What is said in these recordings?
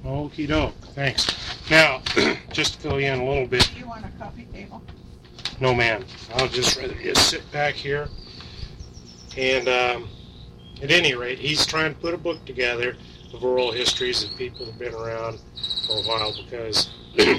Okie doke. Thanks. Now, just to fill you in a little bit. Do you want a coffee table? No, ma'am. I'll just rather just sit back here. And at any rate, he's trying to put a book together of oral histories of people that have been around for a while because,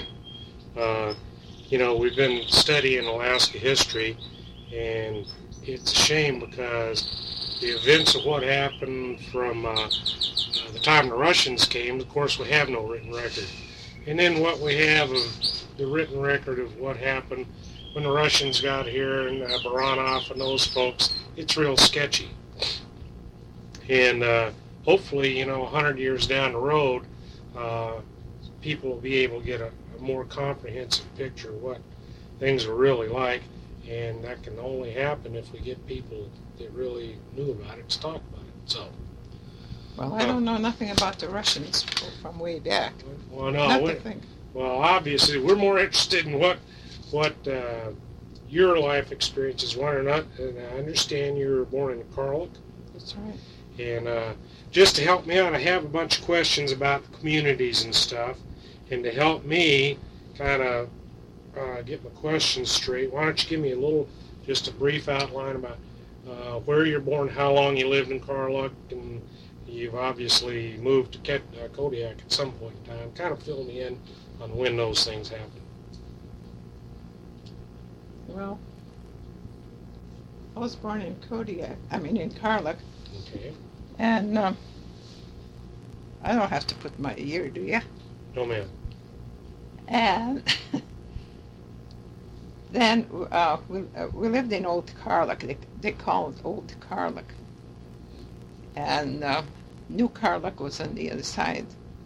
we've been studying Alaska history, and it's a shame because the events of what happened from the time the Russians came, of course, we have no written record. And then what we have of the written record of what happened when the Russians got here and Baranov and those folks, it's real sketchy. And hopefully, 100 years down the road, people will be able to get a more comprehensive picture of what things are really like. And that can only happen if we get people that really knew about it to talk about it. So. Well, I don't know nothing about the Russians from way back. Well, no. Well, obviously, we're more interested in what your life experiences were or not. And I understand you were born in Karluk. That's right. And just to help me out, I have a bunch of questions about the communities and stuff. And to help me kind of get my questions straight, why don't you give me just a brief outline about where you're born, how long you lived in Karluk, and you've obviously moved to Kodiak at some point in time. Kind of fill me in on when those things happened. Well, I was born in in Karluk. Okay. And I don't have to put my year, do you? No, ma'am. And then we lived in Old Karluk. They call it Old Karluk. And New Karluk was on the other side,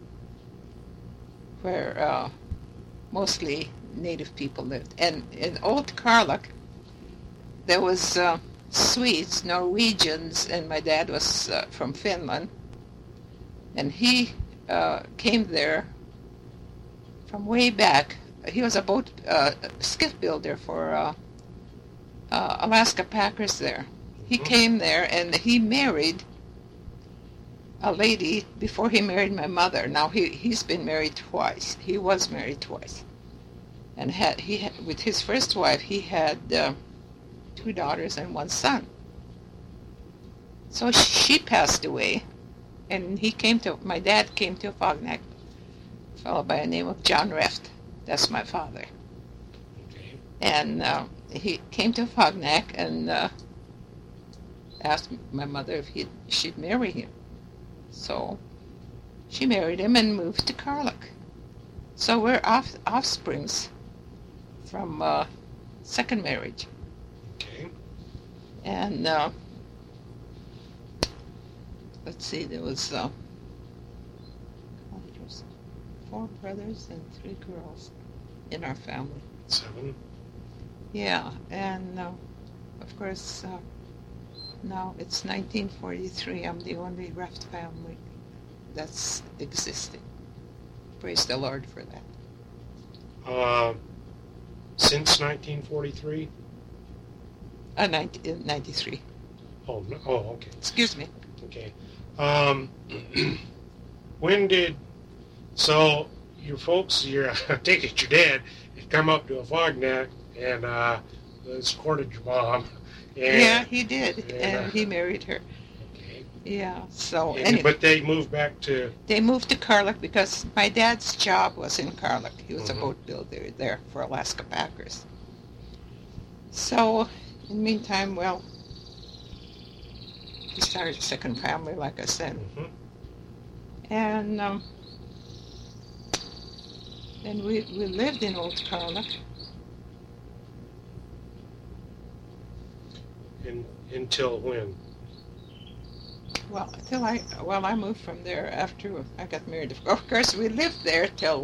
where mostly native people lived. And in Old Karluk, there was Swedes, Norwegians, and my dad was from Finland. And he came there from way back. He was a skiff builder for Alaska Packers there. He came there and he married a lady before he married my mother. Now he's been married twice. He was married twice. And with his first wife, he had 2 daughters and 1 son. So she passed away, and my dad came to Fognac, a fellow by the name of John Reft. That's my father. Okay. And he came to Fognac and asked my mother if she'd marry him. So she married him and moved to Karluk. So we're offsprings from second marriage. Okay. And let's see, there was 4 brothers and 3 girls in our family. 7. Yeah, and of course, now it's 1943. I'm the only Reft family that's existing. Praise the Lord for that. Since 1943? 93. Oh, no. Oh, okay. Excuse me. Okay. So your folks, I take it your dad, had come up to a Fognac and escorted your mom. Yeah, he did, and he married her. Okay. Yeah, so anyway. But they moved back to... They moved to Karluk because my dad's job was in Karluk. He was a boat builder there for Alaska Packers. So, in the meantime, well, he started a second family, like I said. And then we lived in Old Karluk. Until when? Well, I moved from there after I got married. Of course, we lived there till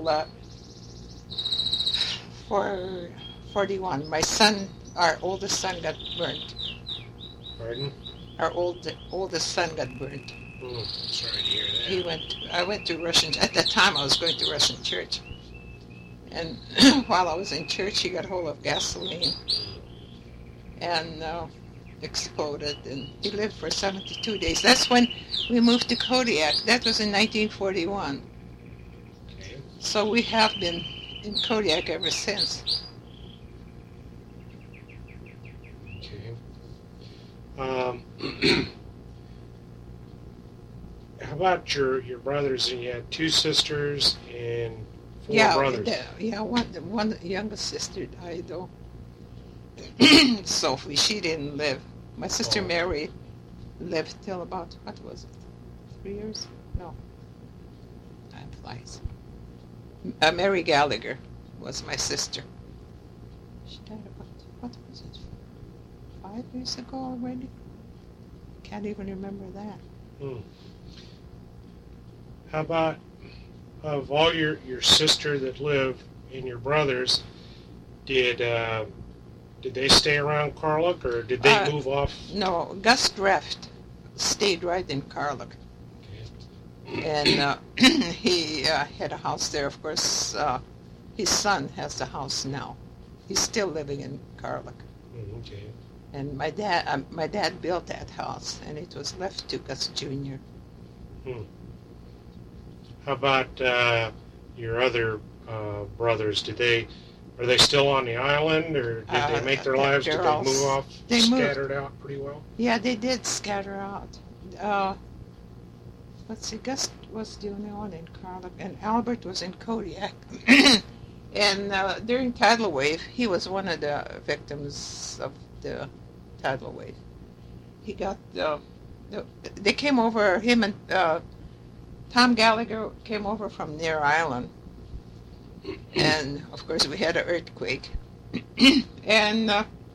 41. Our oldest son got burnt. Pardon? Our oldest son got burnt. Sorry to hear that. I went to Russian. At that time, I was going to Russian church, and while I was in church, he got hold of gasoline and exploded, and he lived for 72 days. That's when we moved to Kodiak. That was in 1941. Okay. So we have been in Kodiak ever since. Okay. How about your brothers? You had two sisters and four brothers. One younger sister died though. Sophie, she didn't live. My sister Oh. Mary lived till about, what was it, 3 years? No. Time flies. Mary Gallagher was my sister. She died about, what was it, 5 years ago already? Can't even remember that. Hmm. How about of all your sister that lived and your brothers, did they stay around Carluck or did they move off? No, Gus Dreft stayed right in Carluck. Okay. And he had a house there. Of course, his son has the house now. He's still living in Carluck. Okay. And my dad built that house, and it was left to Gus Jr. Hmm. How about your other brothers? Are they still on the island, or did they make their lives? Did they move off, scattered out pretty well? Yeah, they did scatter out. Let's see, Gus was the only one in Carluck, and Albert was in Kodiak. And during tidal wave, he was one of the victims of the tidal wave. He got they came over, him and Tom Gallagher came over from Near Island, and of course we had an earthquake. And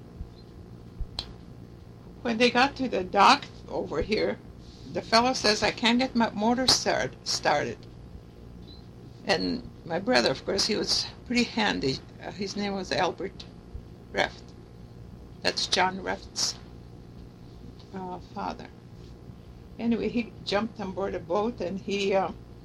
when they got to the dock over here, the fellow says, "I can't get my motor started." And my brother, of course, he was pretty handy. His name was Albert Reft. That's John Reft's father. Anyway, he jumped on board a boat, and he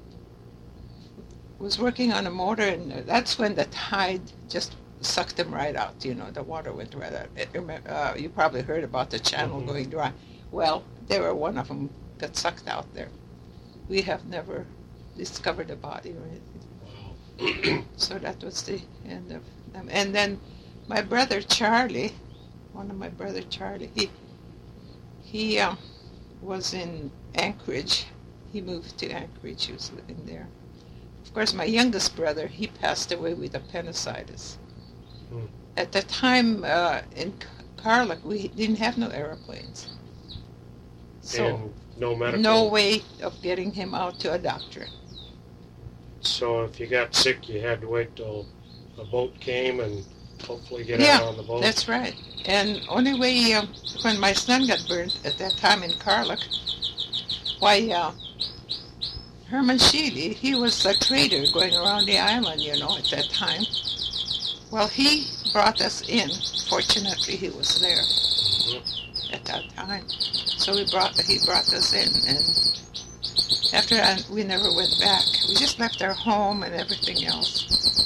was working on a motor, and that's when the tide just sucked him right out. You know, the water went right out. You probably heard about the channel going dry. Well, they were one of them got sucked out there. We have never discovered a body or anything. So that was the end of them. And then my brother Charlie, one of my brother Charlie, he was in Anchorage. He moved to Anchorage. He was living there. Of course, my youngest brother, he passed away with appendicitis. At the time in Carluck, we didn't have no airplanes. So And no medical. no way of getting him out to a doctor. So if you got sick, you had to wait till a boat came and hopefully get out on the boat. That's right. And only way, when my son got burned at that time in Carluck, why, Herman Sheely, he was a trader going around the island, you know, at that time. Well, he brought us in. Fortunately, he was there at that time. So he brought us in, and after that, we never went back. We just left our home and everything else.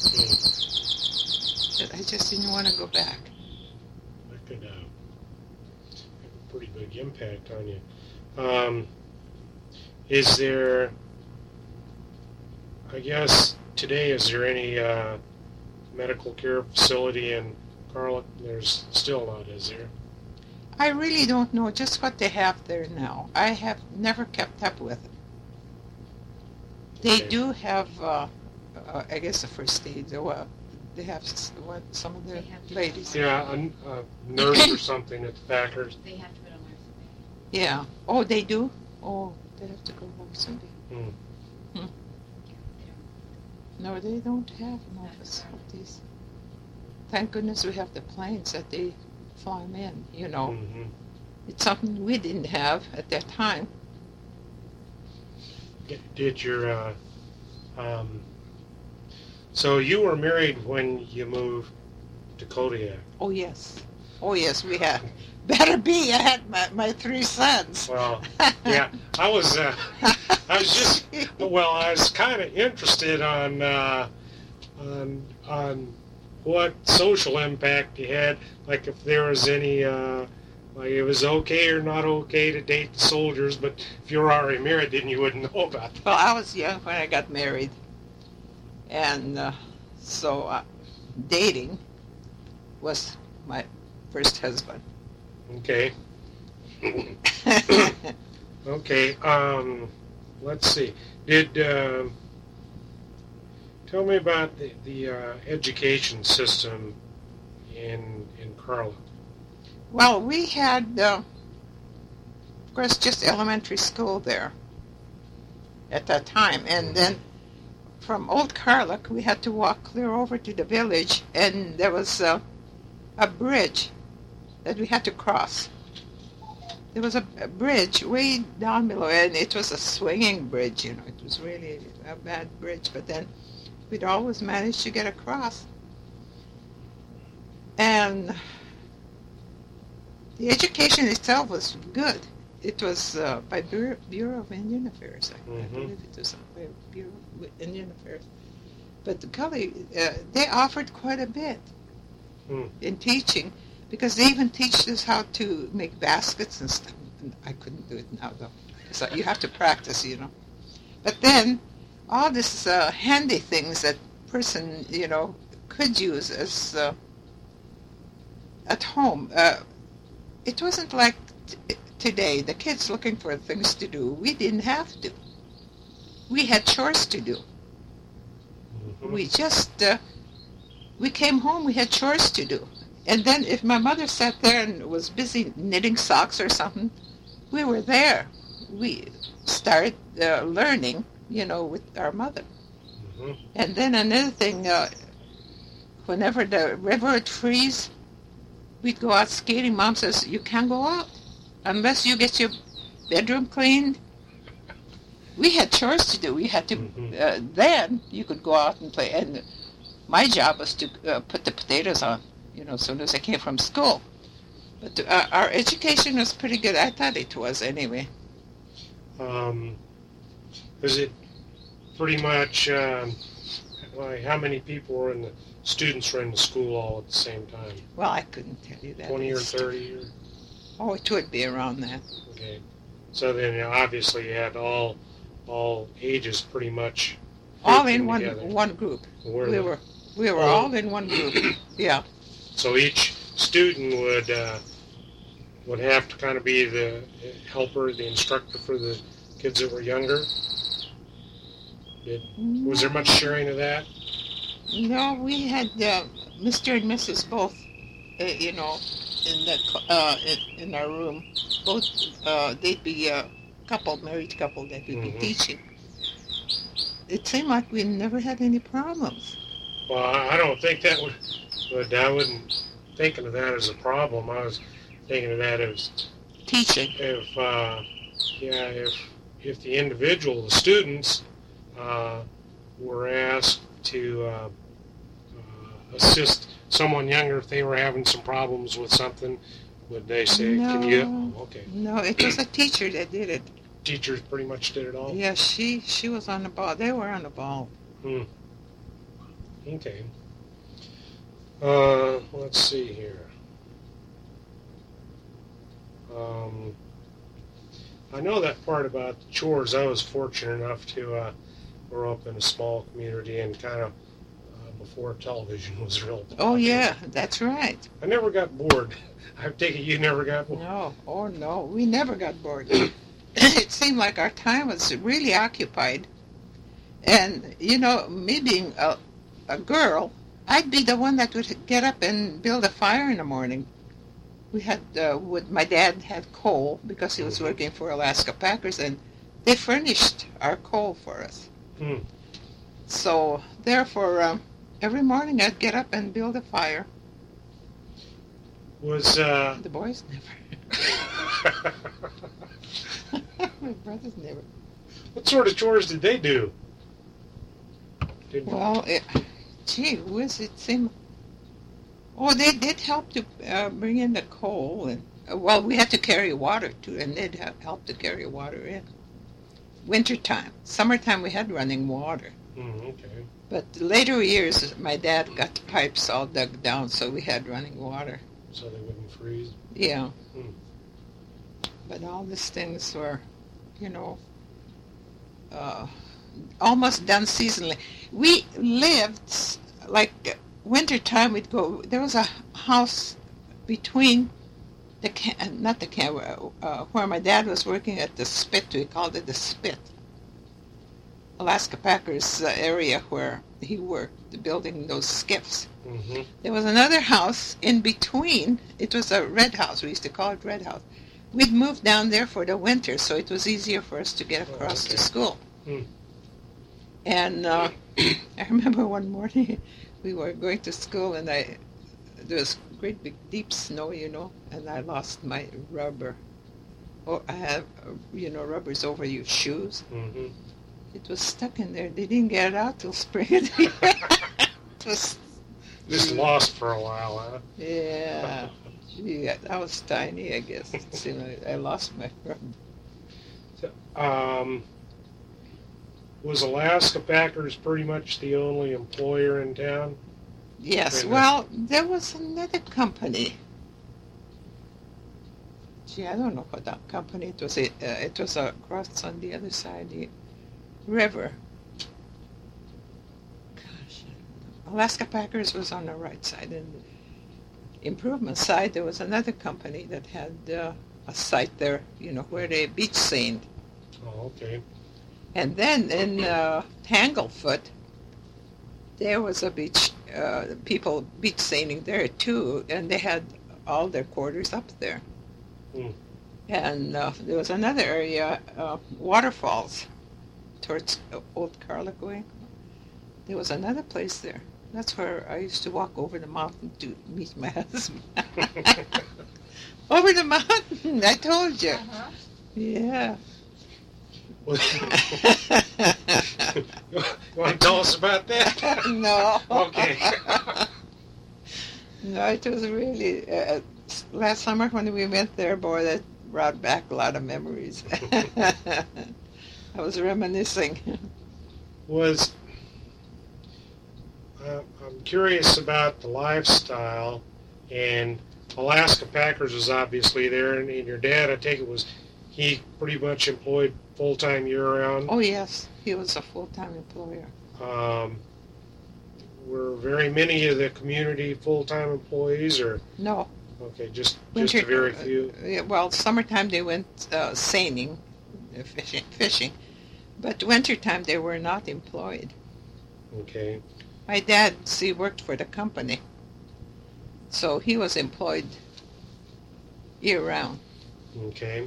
But I just didn't want to go back. That could have a pretty big impact on you. Is there, I guess, today, is there any medical care facility in Carluck? There's still not, is there? I really don't know just what they have there now. I have never kept up with it. They Okay. do have, I guess, a first aid. They have some of the ladies. Yeah, a nurse or something at the Packers. They have to put on nursing. Yeah. Oh, they do? Oh, they have to go home someday. No, they don't have no facilities. Thank goodness we have the planes that they fly them in, you know. Mm-hmm. It's something we didn't have at that time. Did your, so you were married when you moved to Kodiak? Oh, yes. Oh, yes, we had. Better be. I had my 3 sons. Well, yeah, I was kind of interested on what social impact you had, like if there was any, like it was okay or not okay to date the soldiers, but if you were already married, then you wouldn't know about that. Well, I was young when I got married. And so dating was my first husband. Okay. Okay. Let's see. Did tell me about the education system in Carla. Well, we had, of course, just elementary school there at that time. And then from Old Carlock, we had to walk clear over to the village, and there was a bridge that we had to cross. There was a bridge way down below, and it was a swinging bridge, you know. It was really a bad bridge, but then we'd always manage to get across. And the education itself was good. It was by Bureau of Indian Affairs. I believe it was by Bureau of Indian Affairs. But golly, they offered quite a bit in teaching, because they even teach us how to make baskets and stuff. And I couldn't do it now, though. So you have to practice, you know. But then all this handy things that person, you know, could use as at home. It wasn't like today. The kids looking for things to do. We didn't have to. We had chores to do. We just, we came home, we had chores to do. And then if my mother sat there and was busy knitting socks or something, we were there. We started learning, you know, with our mother. And then another thing, whenever the river would freeze, we'd go out skating. Mom says, you can't go out unless you get your bedroom cleaned. We had chores to do. We had to, then you could go out and play. And my job was to put the potatoes on, you know, as soon as I came from school. But our education was pretty good. I thought it was anyway. Was it pretty much, like how many people were in the, students were in the school all at the same time? Well, I couldn't tell you that. 20 or 30? Or? Oh, it would be around that. Okay. So then, you know, obviously you had all ages pretty much all in together. one group. We were all in one group. Yeah. So each student would have to kind of be the helper, the instructor for the kids that were younger. Was there much sharing of that? No, we had Mr. and Mrs. both, you know, in the in our room. Both they'd be a couple, married couple that would be teaching. It seemed like we never had any problems. Well, I don't think that would. I wasn't thinking of that as a problem. I was thinking of that as teaching. If the individual, the students, were asked to assist someone younger if they were having some problems with something, would they say, no, can you? Oh, okay. No, it was a teacher that did it. Teachers pretty much did it all? Yeah, she was on the ball. They were on the ball. Okay. Let's see here. I know that part about the chores. I was fortunate enough to grow up in a small community and kind of before television was real popular. Oh, yeah, that's right. I never got bored. I take it you never got bored? No. Oh, no. We never got bored. It seemed like our time was really occupied. And, you know, me being a girl, I'd be the one that would get up and build a fire in the morning. We had wood. My dad had coal because he was working for Alaska Packers, and they furnished our coal for us. So, therefore, every morning I'd get up and build a fire. Was the boys never. My brothers never. What sort of chores did they do? Well, gee whiz, it seemed... Oh, they did help to bring in the coal, and well, we had to carry water too, and they'd help to carry water in. Wintertime, summertime, we had running water. Okay. But later years, my dad got the pipes all dug down, so we had running water. So they wouldn't freeze. Yeah. But all these things were, you know, almost done seasonally. We lived, like, wintertime we'd go, there was a house between not the camp, where my dad was working at the Spit. We called it the Spit. Alaska Packers area where he worked, building those skiffs. Mm-hmm. There was another house in between. It was a red house. We used to call it Red House. We'd moved down there for the winter, so it was easier for us to get across to school. Hmm. And I remember one morning we were going to school, and there was great big deep snow, and I lost my rubber. Oh, I have, rubbers over your shoes. Mm-hmm. It was stuck in there. They didn't get it out till spring. It was Just lost for a while, huh? Yeah. Gee, I was tiny, I guess. I lost my rubber. Was Alaska Packers pretty much the only employer in town? Yes. Well, there was another company. Gee, I don't know what that company it was. It was across on the other side of the river. Gosh, Alaska Packers was on the right side, and the Improvement side there was another company that had a site there, where they beach seined. Oh, okay. And then in Tanglefoot, there was a beach, people beach seining there too, and they had all their quarters up there. Hmm. And there was another area, waterfalls, towards Old Carlick way. There was another place there. That's where I used to walk over the mountain to meet my husband. Over the mountain, I told you. Uh-huh. Yeah. You want to tell us about that? No. Okay. No, it was really, last summer when we went there, boy, that brought back a lot of memories. I was reminiscing. I'm curious about the lifestyle, and Alaska Packers was obviously there, and your dad, I take it, was he pretty much employed full-time year-round? Oh, yes, he was a full-time employer. Were very many of the community full-time employees, or? No. Okay, just a very few. Well, summertime they went seining, fishing, but wintertime they were not employed. Okay. My dad, worked for the company, so he was employed year-round. Okay.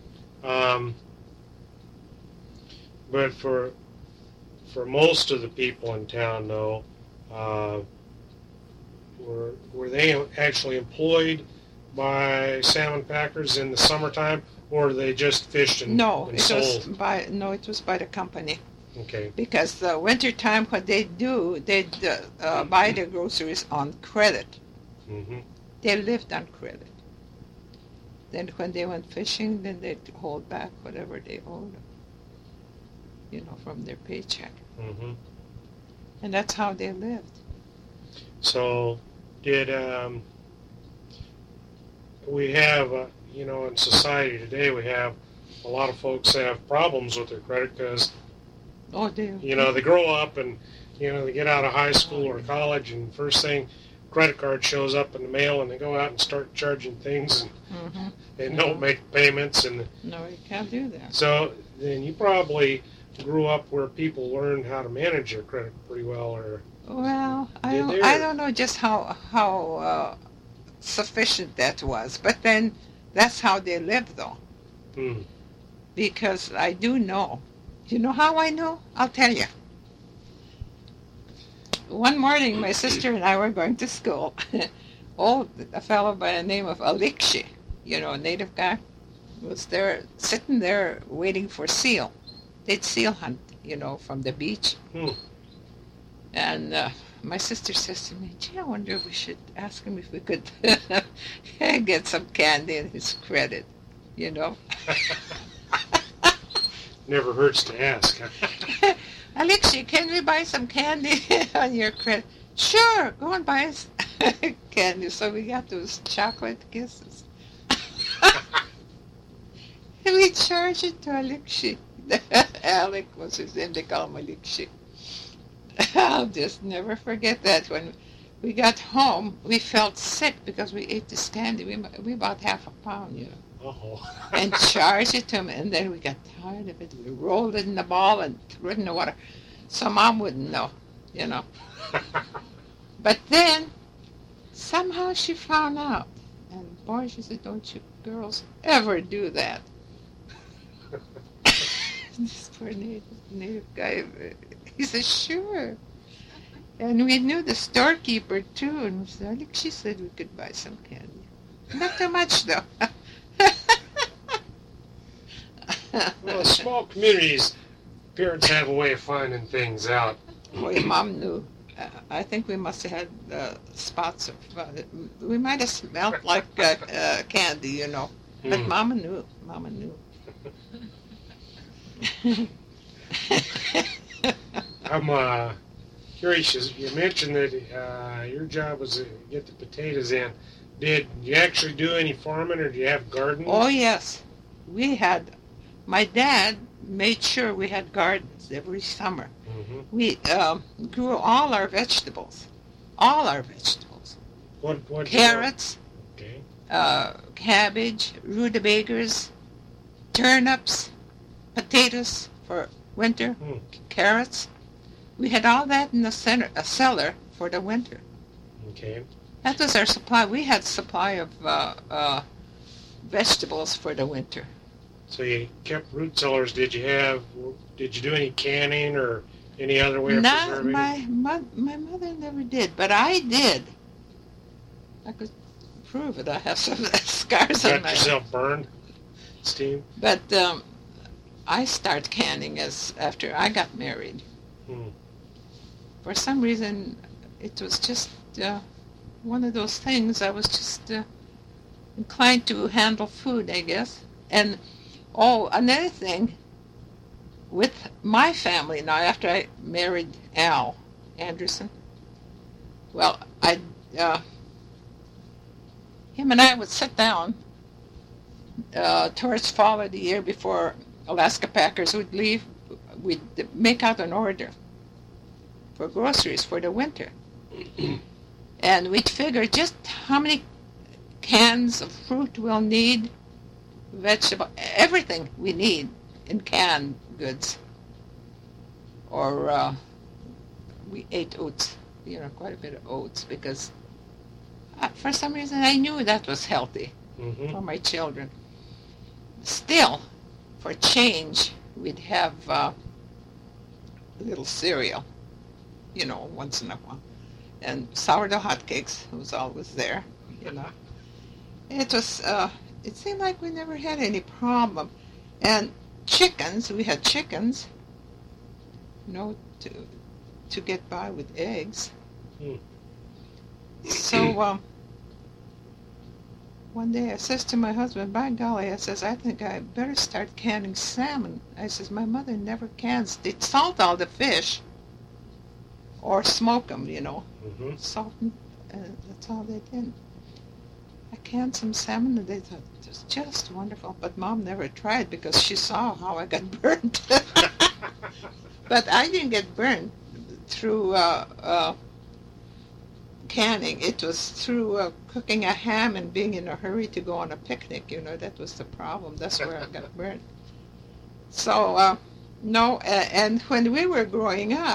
But for most of the people in town, though, were they actually employed by salmon packers in the summertime, or they just fished and sold? It was by the company. Okay. Because the wintertime, what they do, they'd buy their groceries on credit. Mm-hmm. They lived on credit. Then when they went fishing, then they'd hold back whatever they owed, from their paycheck. Mm-hmm. And that's how they lived. So, did we have, in society today, we have a lot of folks have problems with their credit because, they grow up and, they get out of high school or college, and first thing, credit card shows up in the mail, and they go out and start charging things, and Mm-hmm. they don't make payments. And no, you can't do that. So then you probably grew up where people learned how to manage their credit pretty well, or? Well, I don't know just how sufficient that was, but then that's how they lived, though. Hmm. Because I do know. You know how I know? I'll tell you. One morning, my sister and I were going to school. A fellow by the name of Alexi, a native guy, was there, sitting there waiting for seal. They'd seal hunt, from the beach. Hmm. And my sister says to me, gee, I wonder if we should ask him if we could get some candy in his credit, Never hurts to ask. Alexi, can we buy some candy on your credit? Sure, go and buy us candy. So we got those chocolate kisses. And we charged it to Alexi. Alec was his name. They call him Malikshi. I'll just never forget that. When we got home, we felt sick because we ate this candy. We bought half a pound, and charged it to him. And then we got tired of it. We rolled it in the ball and threw it in the water. So Mom wouldn't know, But then, somehow she found out. And boy, she said, don't you girls ever do that. This poor native guy, he said, sure. And we knew the storekeeper, too. And we said, I think she said we could buy some candy. Not too much, though. Well, small communities, parents have a way of finding things out. Boy, Mom knew. I think we must have had spots of, we might have smelled like candy, But Mama knew. Mama knew. I'm curious, you mentioned that your job was to get the potatoes in. Did you actually do any farming, or do you have gardens? Oh, yes. We had, my dad made sure we had gardens every summer. Mm-hmm. We grew all our vegetables. All our vegetables. What Carrots, okay. Cabbage, rutabagas, turnips, potatoes for winter, carrots. We had all that in the cellar for the winter. Okay. That was our supply. We had supply of vegetables for the winter. So you kept root cellars. Did you do any canning or any other way of preserving? My mother never did, but I did. I could prove it. I have some scars on my... Got yourself burned, Steve? But I started canning after I got married. For some reason, it was just one of those things. I was just inclined to handle food, I guess. And, another thing, with my family now, after I married Al Anderson, well, him and I would sit down towards fall of the year before Alaska Packers would leave. We'd make out an order for groceries for the winter. And we'd figure just how many cans of fruit we'll need, vegetable, everything we need in canned goods. Or we ate oats, quite a bit of oats, because for some reason I knew that was healthy for my children. Still, for change, we'd have a little cereal, once in a while. And sourdough hotcakes was always there, It was, it seemed like we never had any problem. And chickens, we had chickens, to get by with eggs. So one day I says to my husband, by golly, I says, I think I better start canning salmon. I says, my mother never cans. They'd salt all the fish or smoke them, Salt and that's all they did. I canned some salmon and they thought it was just wonderful. But Mom never tried because she saw how I got burnt. But I didn't get burnt through canning. It was through cooking a ham and being in a hurry to go on a picnic. That was the problem. That's where I got burnt. So, no, and when we were growing up,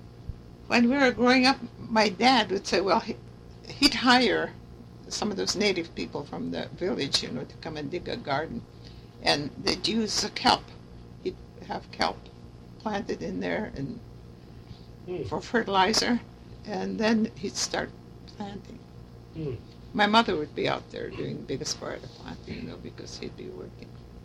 my dad would say, well, he'd hire some of those native people from the village, to come and dig a garden. And they'd use the kelp. He'd have kelp planted in there and for fertilizer, and then he'd start planting. My mother would be out there doing the biggest part of the planting, because he'd be working.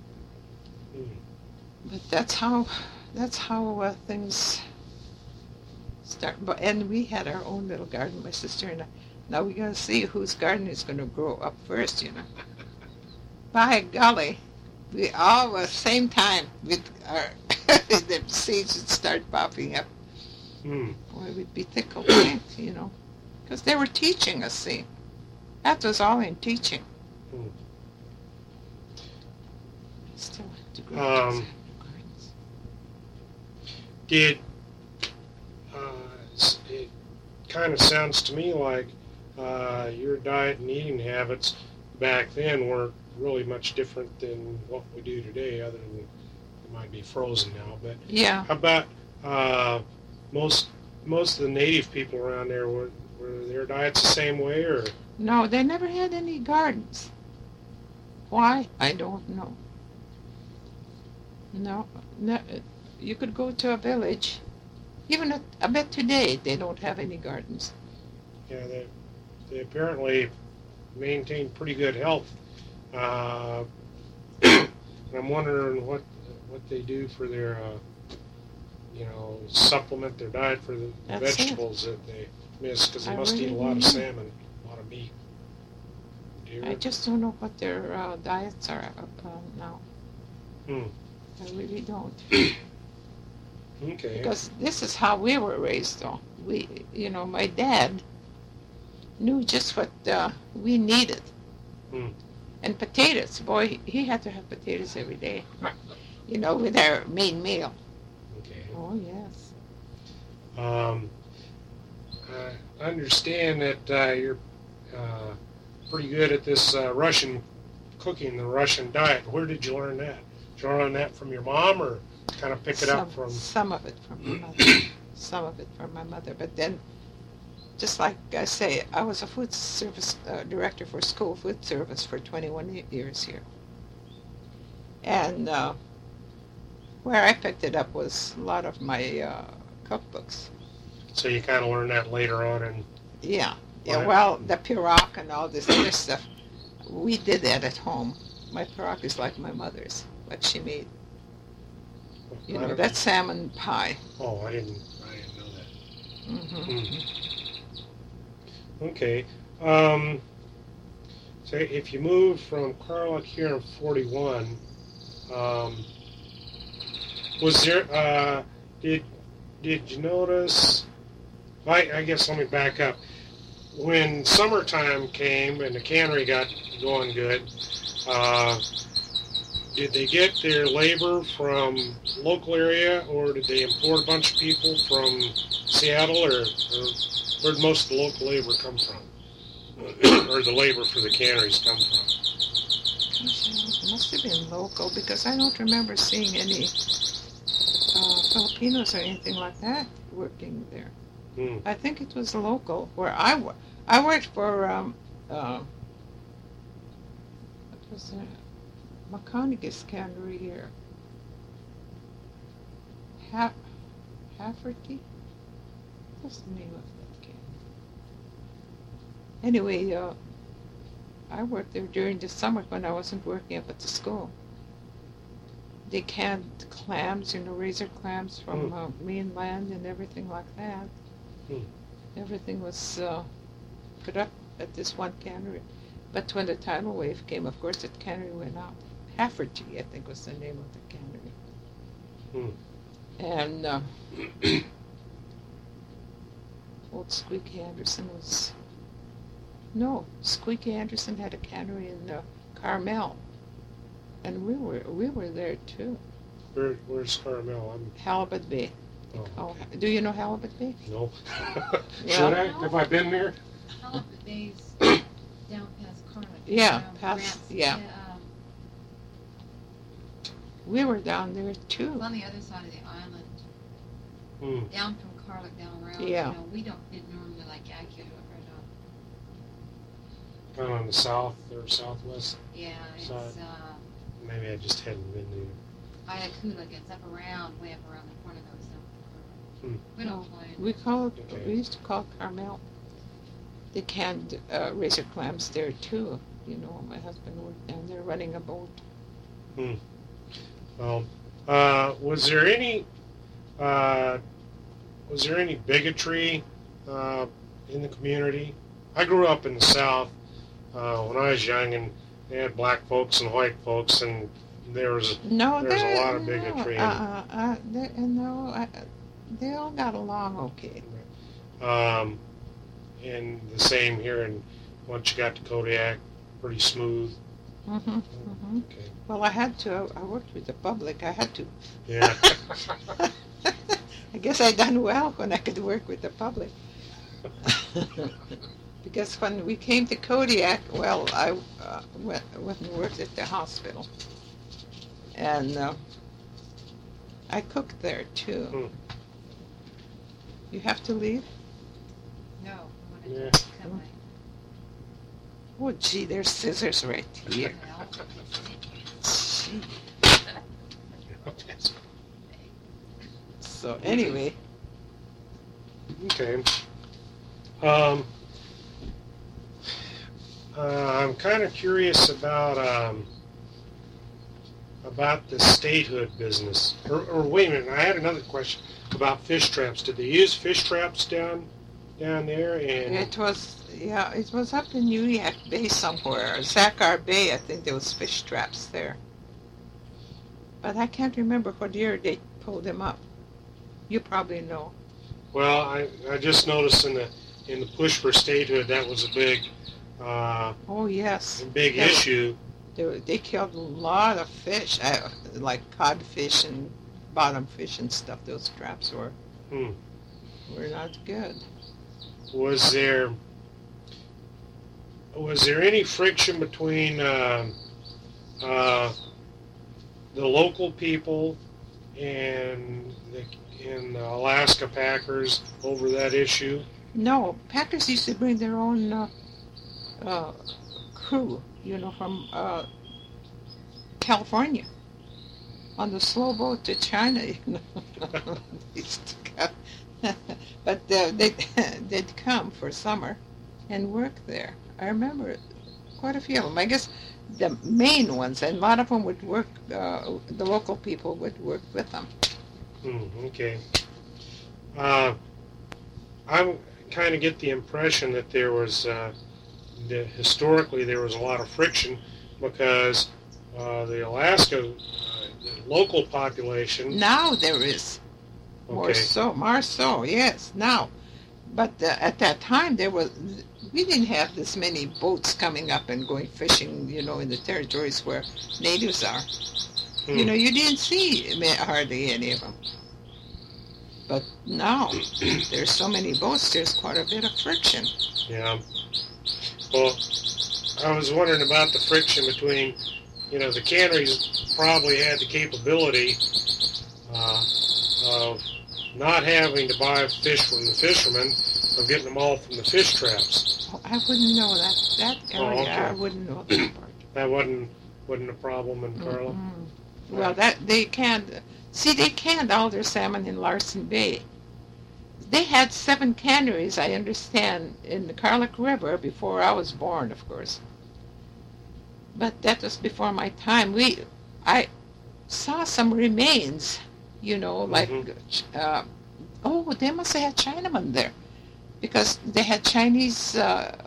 But that's how things start. And we had our own little garden, my sister and I. Now we got to see whose garden is going to grow up first, By golly, we all at the same time with our the seeds would start popping up. Boy, we'd be tickled pink, because they were teaching us. See, that was all in teaching. Still have to grow gardens. Did it kind of sounds to me like your diet and eating habits back then weren't really much different than what we do today, other than it might be frozen now. But Yeah. how about most of the native people around there? Were their diets the same way, or No, they never had any gardens. Why? I don't know. No, no, you could go to a village. Even I bet today they don't have any gardens. yeah, they apparently maintain pretty good health. And I'm wondering what they do for their supplement their diet for the That's vegetables that they miss, because they I must eat a really lot don't of know. salmon, a lot of meat. Deer. I just don't know what their diets are now. Hmm. I really don't. Okay. Because this is how we were raised, though. My dad knew just what we needed. Hmm. And potatoes, boy, he had to have potatoes every day. With our main meal. Okay. Oh, yes. I understand that you're pretty good at this Russian cooking, the Russian diet. Where did you learn that? Did you learn that from your mom, or kind of pick it up from? Some of it from my mother. Some of it from my mother. But then, just like I say, I was a food service director for school food service for 21 years here. And where I picked it up was a lot of my cookbooks. So you kind of learned that later on, and Yeah. Yeah, Right. well, the pirog and all this other stuff, we did that at home. My pirog is like my mother's, what she made. That salmon pie. Oh, I didn't know that. Hmm. Okay. So if you move from Carlock here in 41, was there? Did you notice? I guess let me back up. When summertime came and the cannery got going good, did they get their labor from local area, or did they import a bunch of people from Seattle, or where'd most of the local labor come from? Or the labor for the canneries come from? It must have been local because I don't remember seeing any Filipinos or anything like that working there. Hmm. I think it was local where I worked. I worked for what was it? McConaughey's cannery here. Hafferty? What's the name of that cannery? Anyway, I worked there during the summer when I wasn't working up at the school. They canned clams, razor clams from mainland and everything like that. Everything was put up at this one cannery. But when the tidal wave came, of course, that cannery went out. Hafferty, I think, was the name of the cannery. And old Squeaky Anderson was... No, Squeaky Anderson had a cannery in Carmel. And we were there, too. Where's Carmel? Halibut Bay. Oh. Do you know Halibut Bay? No. Yeah. Should I? Have I been there? Halibut Bay's down past Carlock. Yeah, around past, Grants. yeah. We were down there, too. On the other side of the island, down from Carlock down around. Yeah. We didn't normally like Acura right Kind of on the south or southwest. Yeah, it's Side. Maybe I just hadn't been there. Iacula gets up around, way up around the corner though, so we don't play. We used to call Carmel. They canned razor clams there, too. My husband worked down there running a boat. Well, was there any bigotry in the community? I grew up in the South when I was young, and they had black folks and white folks, and there's a lot of bigotry. They all got along okay. And the same here, and once you got to Kodiak, pretty smooth. Okay. Well, I had to. I worked with the public. I had to. Yeah. I guess I done well when I could work with the public. Because when we came to Kodiak, well, I went and worked at the hospital. And I cooked there, too. Hmm. You have to leave? No, I Yeah. wanted to come back. Oh, gee, there's scissors right here. Well, Gee. So anyway, Okay. I'm kind of curious about the statehood business. Or wait a minute, I had another question about fish traps. Did they use fish traps down there? And it was up in Uyak Bay somewhere. Zakar Bay, I think there was fish traps there. But I can't remember what year they pulled them up. You probably know. well, I just noticed in the push for statehood that was a big Oh, yes. big That was- issue. They killed a lot of fish, like codfish and bottom fish and stuff. Those traps were not good. Was there any friction between the local people and the Alaska packers over that issue? No, packers used to bring their own crew, from California on the slow boat to China. They used to come. But they'd come for summer and work there. I remember quite a few of them. I guess the main ones, and a lot of them would work, the local people would work with them. Okay. I kind of get the impression that there was, that historically there was a lot of friction because the Alaska the local population. Now there is. More so, yes, now. But at that time, we didn't have this many boats coming up and going fishing, in the territories where natives are. You didn't see hardly any of them. But now, there's so many boats, there's quite a bit of friction. Yeah. Well, I was wondering about the friction between, the canneries probably had the capability of not having to buy fish from the fishermen, of getting them all from the fish traps. Oh, I wouldn't know that area. Okay. I wouldn't know that part. That wasn't a problem in Carla? Mm-hmm. Well, they canned all their salmon in Larsen Bay. They had 7 canneries, I understand, in the Karluk River before I was born, of course. But that was before my time. I saw some remains, like, they must have had Chinamen there, because they had Chinese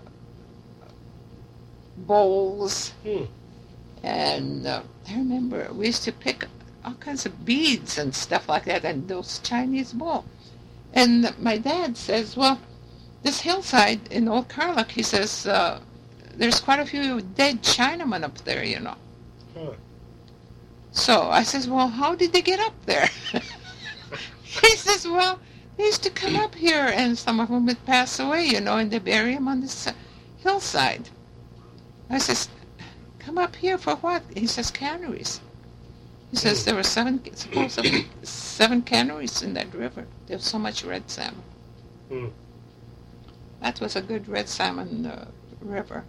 bowls, and I remember we used to pick all kinds of beads and stuff like that, and those Chinese bowls. And my dad says, well, this hillside in Old Karluk, he says, there's quite a few dead Chinamen up there, Huh. So I says, well, how did they get up there? He says, well, they used to come up here, and some of them would pass away, and they bury them on this hillside. I says, come up here for what? He says, canneries. He says there were supposedly 7 canneries in that river. There was so much red salmon. That was a good red salmon river.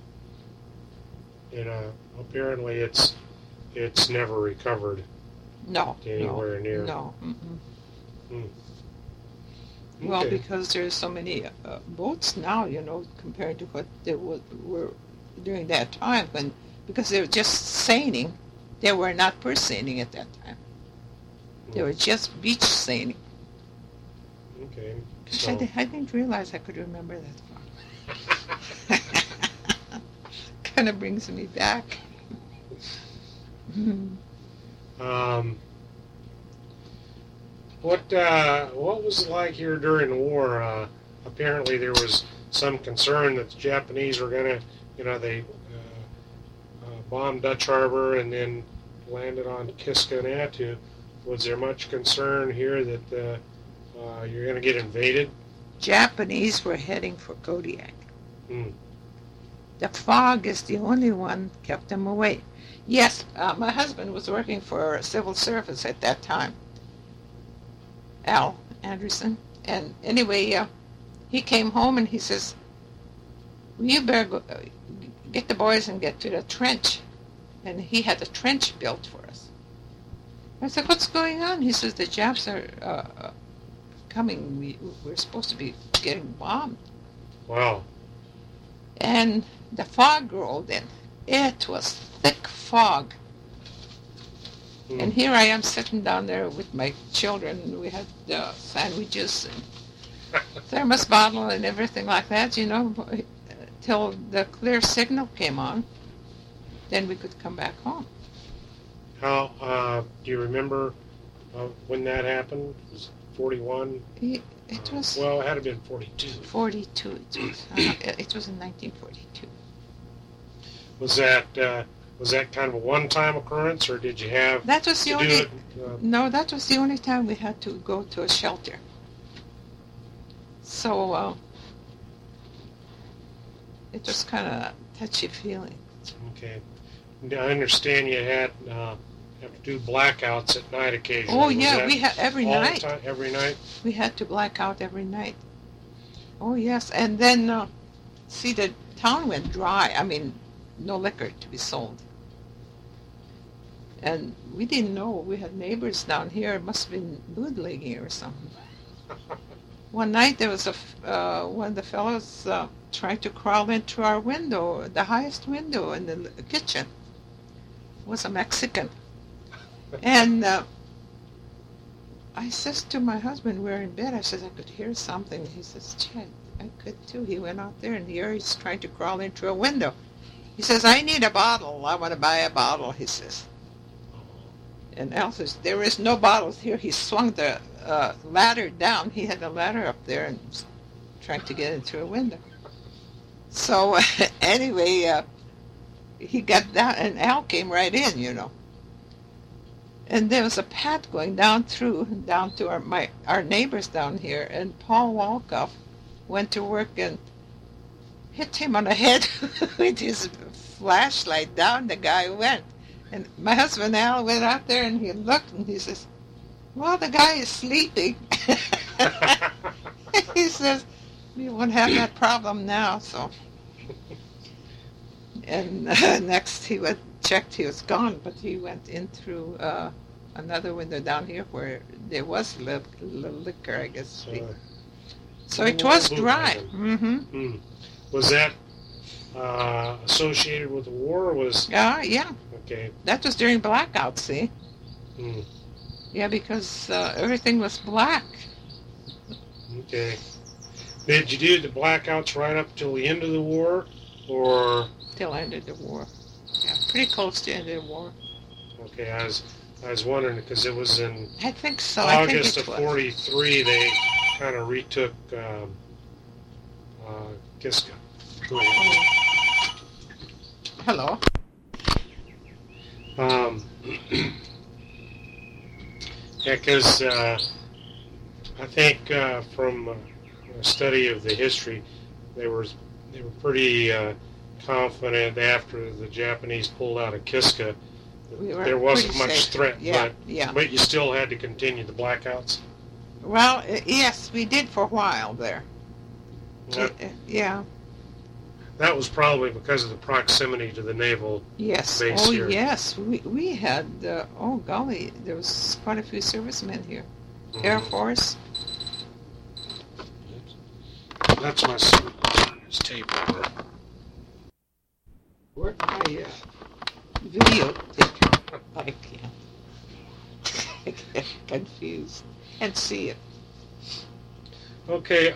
Apparently it's never recovered. No. Anywhere near. No. Okay. Well, because there's so many boats now, compared to what they were during that time, because they were just seining. They were not purse seining at that time. They were just beach seining. Okay. So, I didn't realize I could remember that far. Kind of brings me back. What was it like here during the war? Apparently there was some concern that the Japanese were going to, they bombed Dutch Harbor and then landed on Kiska and Attu. Was there much concern here that you're going to get invaded? Japanese were heading for Kodiak. Hmm. The fog is the only one kept them away. Yes, my husband was working for civil service at that time, Al Anderson. And anyway, he came home and he says, well, you better go, get the boys and get to the trench. And he had a trench built for us. I said, what's going on? He says, the Japs are coming. We're supposed to be getting bombed. Wow. And the fog rolled in. It was thick fog. Hmm. And here I am sitting down there with my children. We had sandwiches and thermos bottle and everything like that, you know, till the clear signal came on. Then we could come back home. How, do you remember when that happened? Was it 41? It was Well, it had to have been 42. 42. It was in 1942. Was that kind of a one-time occurrence, or did you have That was the to do only. it? No, that was the only time we had to go to a shelter. So it was kind of touchy feeling. Okay. I understand you had have to do blackouts at night occasionally. Oh Was yeah, that we had every all the night. time, every night? We had to black out every night. Oh yes, and then see, the town went dry. I mean, no liquor to be sold. And we didn't know. We had neighbors down here. It must have been bootlegging or something. One night there was one of the fellows tried to crawl into our window, the highest window in the kitchen. It was a Mexican. And I says to my husband, we're in bed, I says, I could hear something. He says, Chad, I could too. He went out there and here he's trying to crawl into a window. He says, I need a bottle. I want to buy a bottle, he says. And Al says, there is no bottles here. He swung the ladder down. He had a ladder up there and was trying to get into a window. So anyway, he got down and Al came right in, you know. And there was a path going down to our neighbors down here. And Paul Walkoff went to work and hit him on the head with his flashlight. Down the guy went. And my husband Al went out there and he looked and he says, well, the guy is sleeping. He says, you won't have that problem now. So, and next he went, checked, he was gone, but he went in through another window down here where there was little liquor, I guess. So it was dry. Mm-hmm. Was that associated with the war, or was... Yeah. Okay. That was during blackout, see? Hmm. Yeah, because everything was black. Okay. Did you do the blackouts right up till the end of the war, or... Till the end of the war. Yeah, pretty close to the end of the war. Okay, I was wondering, because it was in I think so. August I think of 43, they kind of retook Kiska. Go ahead. Hello. Yeah, because I think from a study of the history, they were pretty confident after the Japanese pulled out of Kiska. There wasn't much threat, but you still had to continue the blackouts. Well, yes, we did for a while there. Yeah. That was probably because of the proximity to the naval Yes. base here. Yes. We had. Oh golly, there was quite a few servicemen here. Mhm. Air Force. That's my son. His tape over. Where's my video tape? I can't. I get confused and see it. Okay.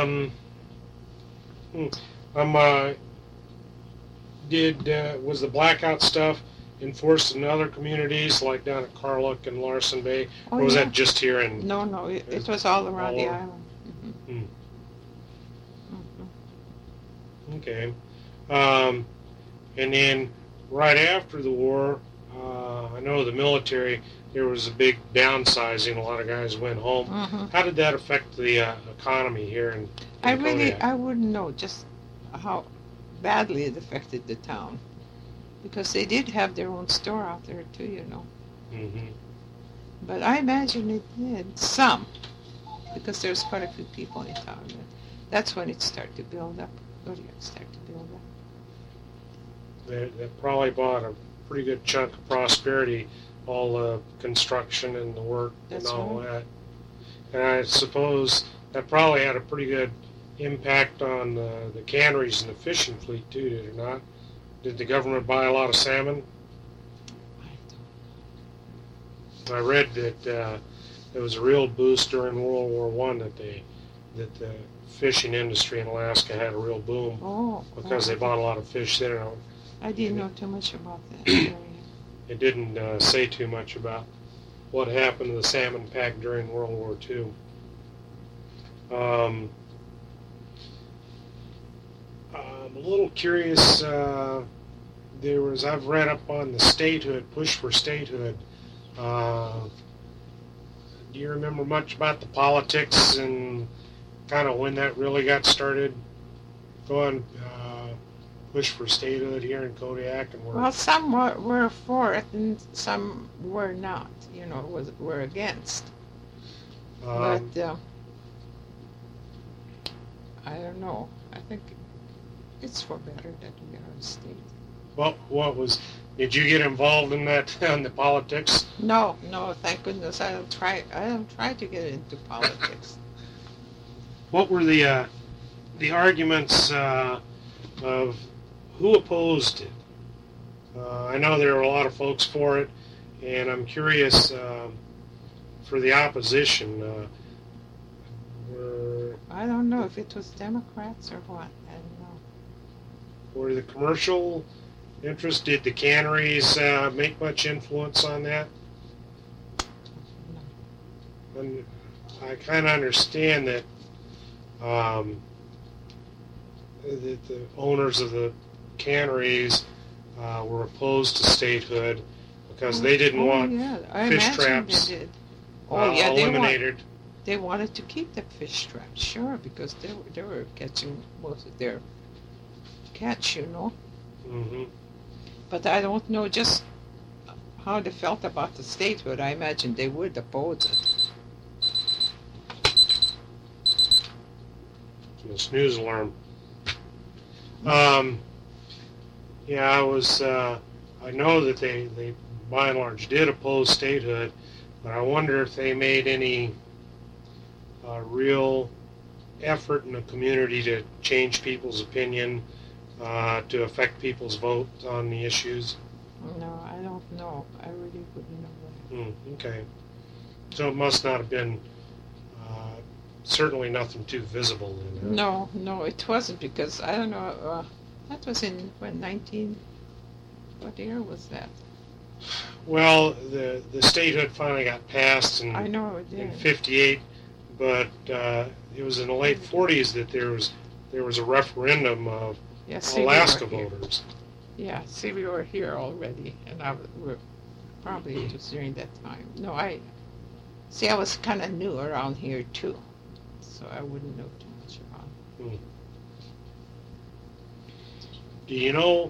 Was the blackout stuff enforced in other communities, like down at Carluck and Larson Bay, Oh, or was yeah. that just here in? No, it was all around all the over. island. Mm-hmm. Mm-hmm. Okay. And then right after the war, I know the military, there was a big downsizing. A lot of guys went home. Mm-hmm. How did that affect the economy here in Kodiak? I wouldn't know just how badly it affected the town, because they did have their own store out there too, you know. Mm-hmm. But I imagine it did some, because there's quite a few people in town. That's when it started to build up. Kodiak started to build up. They probably bought a pretty good chunk of prosperity, all the construction and the work That's and all right. that. And I suppose that probably had a pretty good impact on the canneries and the fishing fleet too, did it not? Did the government buy a lot of salmon? I read that there was a real boost during World War I that the fishing industry in Alaska had a real boom because they bought a lot of fish there. I didn't know too much about that area. It didn't say too much about what happened to the salmon pack during World War II. I'm a little curious. I've read up on the statehood, push for statehood. Do you remember much about the politics and kind of when that really got started going? Push for statehood here in Kodiak, and Well, some were for it and some were not. You know, were against. But I don't know. I think it's for better that we are a state. what was? Did you get involved in that in the politics? No, thank goodness. I don't try to get into politics. What were the arguments of who opposed it? I know there were a lot of folks for it, and I'm curious for the opposition. I don't know if it was Democrats or what. I don't know. Were the commercial interests, did the canneries make much influence on that? No. And I kind of understand that the owners of the canneries were opposed to statehood because they didn't want fish traps eliminated. They wanted to keep the fish traps, sure, because they were catching most of their catch, you know. Mm-hmm. But I don't know just how they felt about the statehood. I imagine they would oppose it. The snooze alarm. Yeah, I know that they by and large did oppose statehood, but I wonder if they made any real effort in the community to change people's opinion, to affect people's vote on the issues. No, I don't know. I really wouldn't know that. Okay. So it must not have been certainly nothing too visible in it. No, it wasn't, because I don't know. That was in what year was that? Well, the statehood finally got passed I know it in did. '58, but it was in the late '40s that there was a referendum of Yeah, see, Alaska we were here. voters. Yeah, see, we were here already, and probably it was during that time. No, I was kind of new around here too, so I wouldn't know too much about it. Do you know,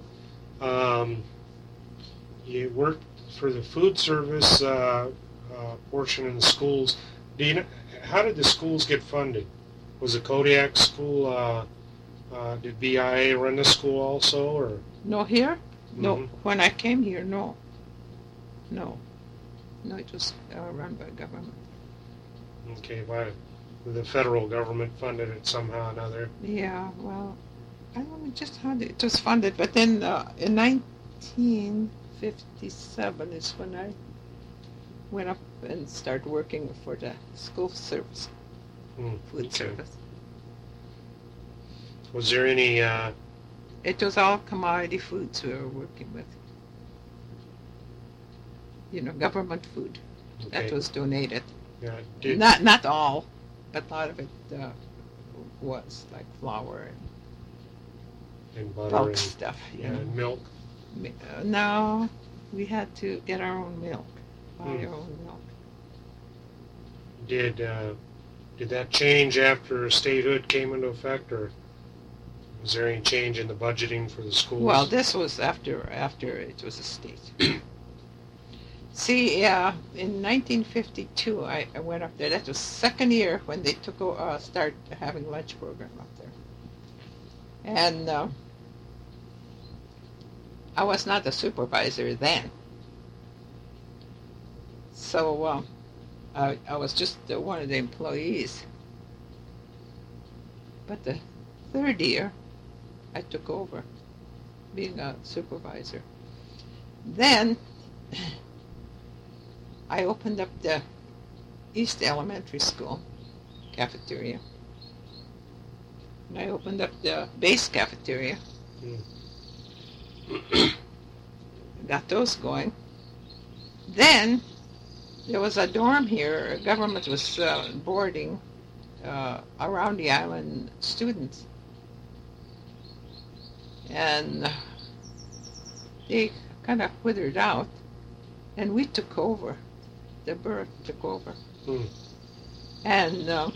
you worked for the food service portion in the schools. Do you know, how did the schools get funded? Was the Kodiak school, did BIA run the school also, or? No, here? No, Mhm. when I came here, no. No, it was run by government. Okay, the federal government funded it somehow or another. Yeah, well, I don't know just how it was funded, but then in 1957 is when I went up and started working for the school service, food Okay. service. Was there any, It was all commodity foods we were working with. You know, government food okay, that was donated. yeah, Not all, but a lot of it was like flour and butter bulk and, stuff. You and know. milk? No, We had to get our own milk, buy our own milk. Did that change after statehood came into effect, or was there any change in the budgeting for the schools? Well, this was after it was a state. See, in 1952, I went up there. That was second year when they start having lunch program up there. And I was not a supervisor then. So I was just one of the employees. But the third year, I took over being a supervisor. Then I opened up the East Elementary School cafeteria. And I opened up the base cafeteria. Got those going. Then there was a dorm here. Government was boarding around the island students. And they kind of withered out. And we took over. The borough took over. And of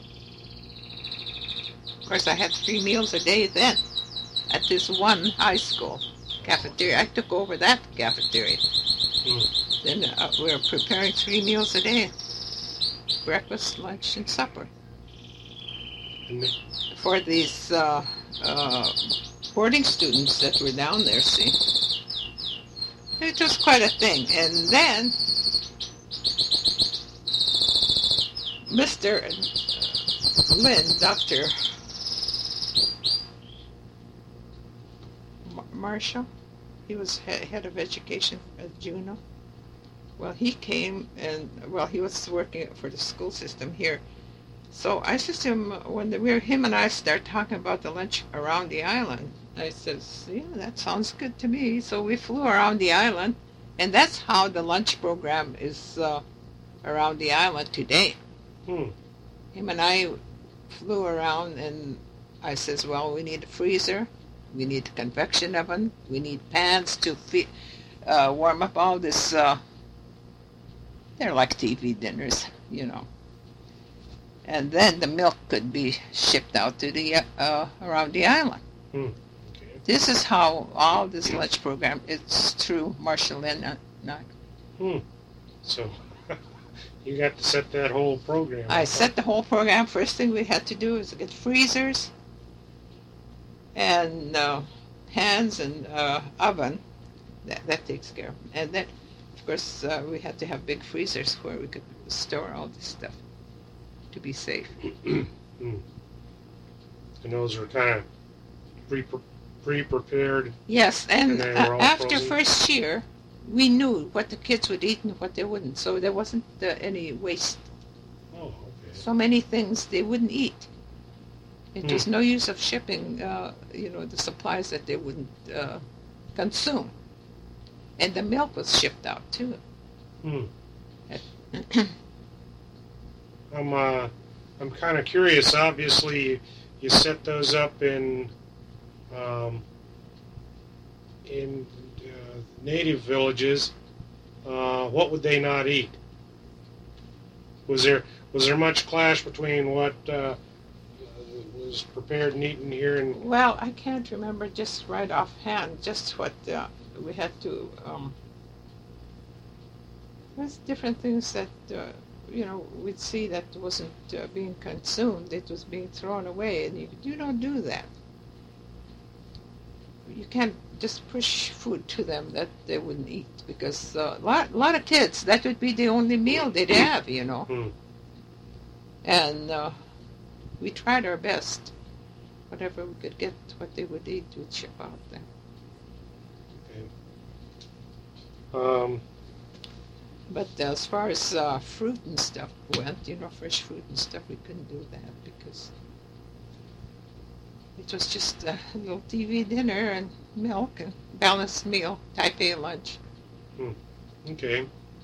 course I had 3 meals a day then at this one high school cafeteria. I took over that cafeteria. Then we were preparing 3 meals a day. Breakfast, lunch, and supper. For these boarding students that were down there, see. It was quite a thing. And then Mr. Lynn, Dr. Marshall, he was head of education at Juneau. Well, he came and, he was working for the school system here. So I said to him, when him and I started talking about the lunch around the island, I says, yeah, that sounds good to me. So we flew around the island, and that's how the lunch program is around the island today. Him and I flew around, and I says, well, we need a freezer, we need a convection oven, we need pans to warm up all this. They're like TV dinners, you know. And then the milk could be shipped out to the around the island. Okay. This is how all this lunch program, it's through Marshall and I. So you got to set that whole program up. I set the whole program. First thing we had to do is get freezers and pans and oven. That takes care of it. And then, of course, we had to have big freezers where we could store all this stuff to be safe. And those were kind of pre-prepared. Yes, and after frozen? first year, we knew what the kids would eat and what they wouldn't, so there wasn't any waste. Oh, okay. So many things they wouldn't eat. It was no use of shipping, the supplies that they wouldn't consume. And the milk was shipped out too. I'm kind of curious. Obviously, you set those up in native villages. What would they not eat? Was there much clash between what was prepared and eaten here? Well, I can't remember just right offhand just what we had to. There's different things that we'd see that wasn't being consumed. It was being thrown away, and you don't do that. You can't just push food to them that they wouldn't eat, because a lot of kids, that would be the only meal they'd have, And we tried our best. Whatever we could get, what they would eat, we'd ship out there. Okay. But as far as fruit and stuff went, fresh fruit and stuff, we couldn't do that because it was just a little TV dinner and milk and balanced meal, type A lunch. Okay.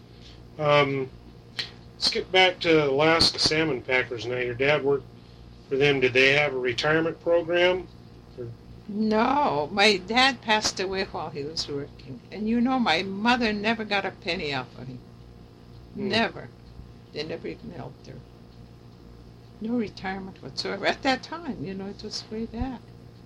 Let's get back to Alaska Salmon Packers now. Your dad worked for them. Did they have a retirement program? Or No, my dad passed away while he was working. And my mother never got a penny off of him. Never. They never even helped her. No retirement whatsoever. At that time, it was way back.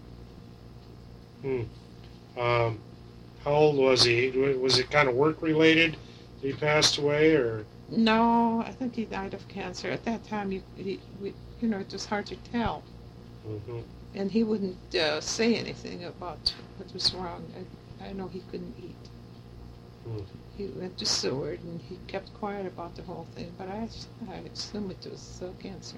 How old was he? Was it kind of work-related that he passed away, or? No, I think he died of cancer. At that time, it was hard to tell. Mm-hmm. And he wouldn't say anything about what was wrong. I know he couldn't eat. He went to Seward, and he kept quiet about the whole thing, but I assume it was cancer.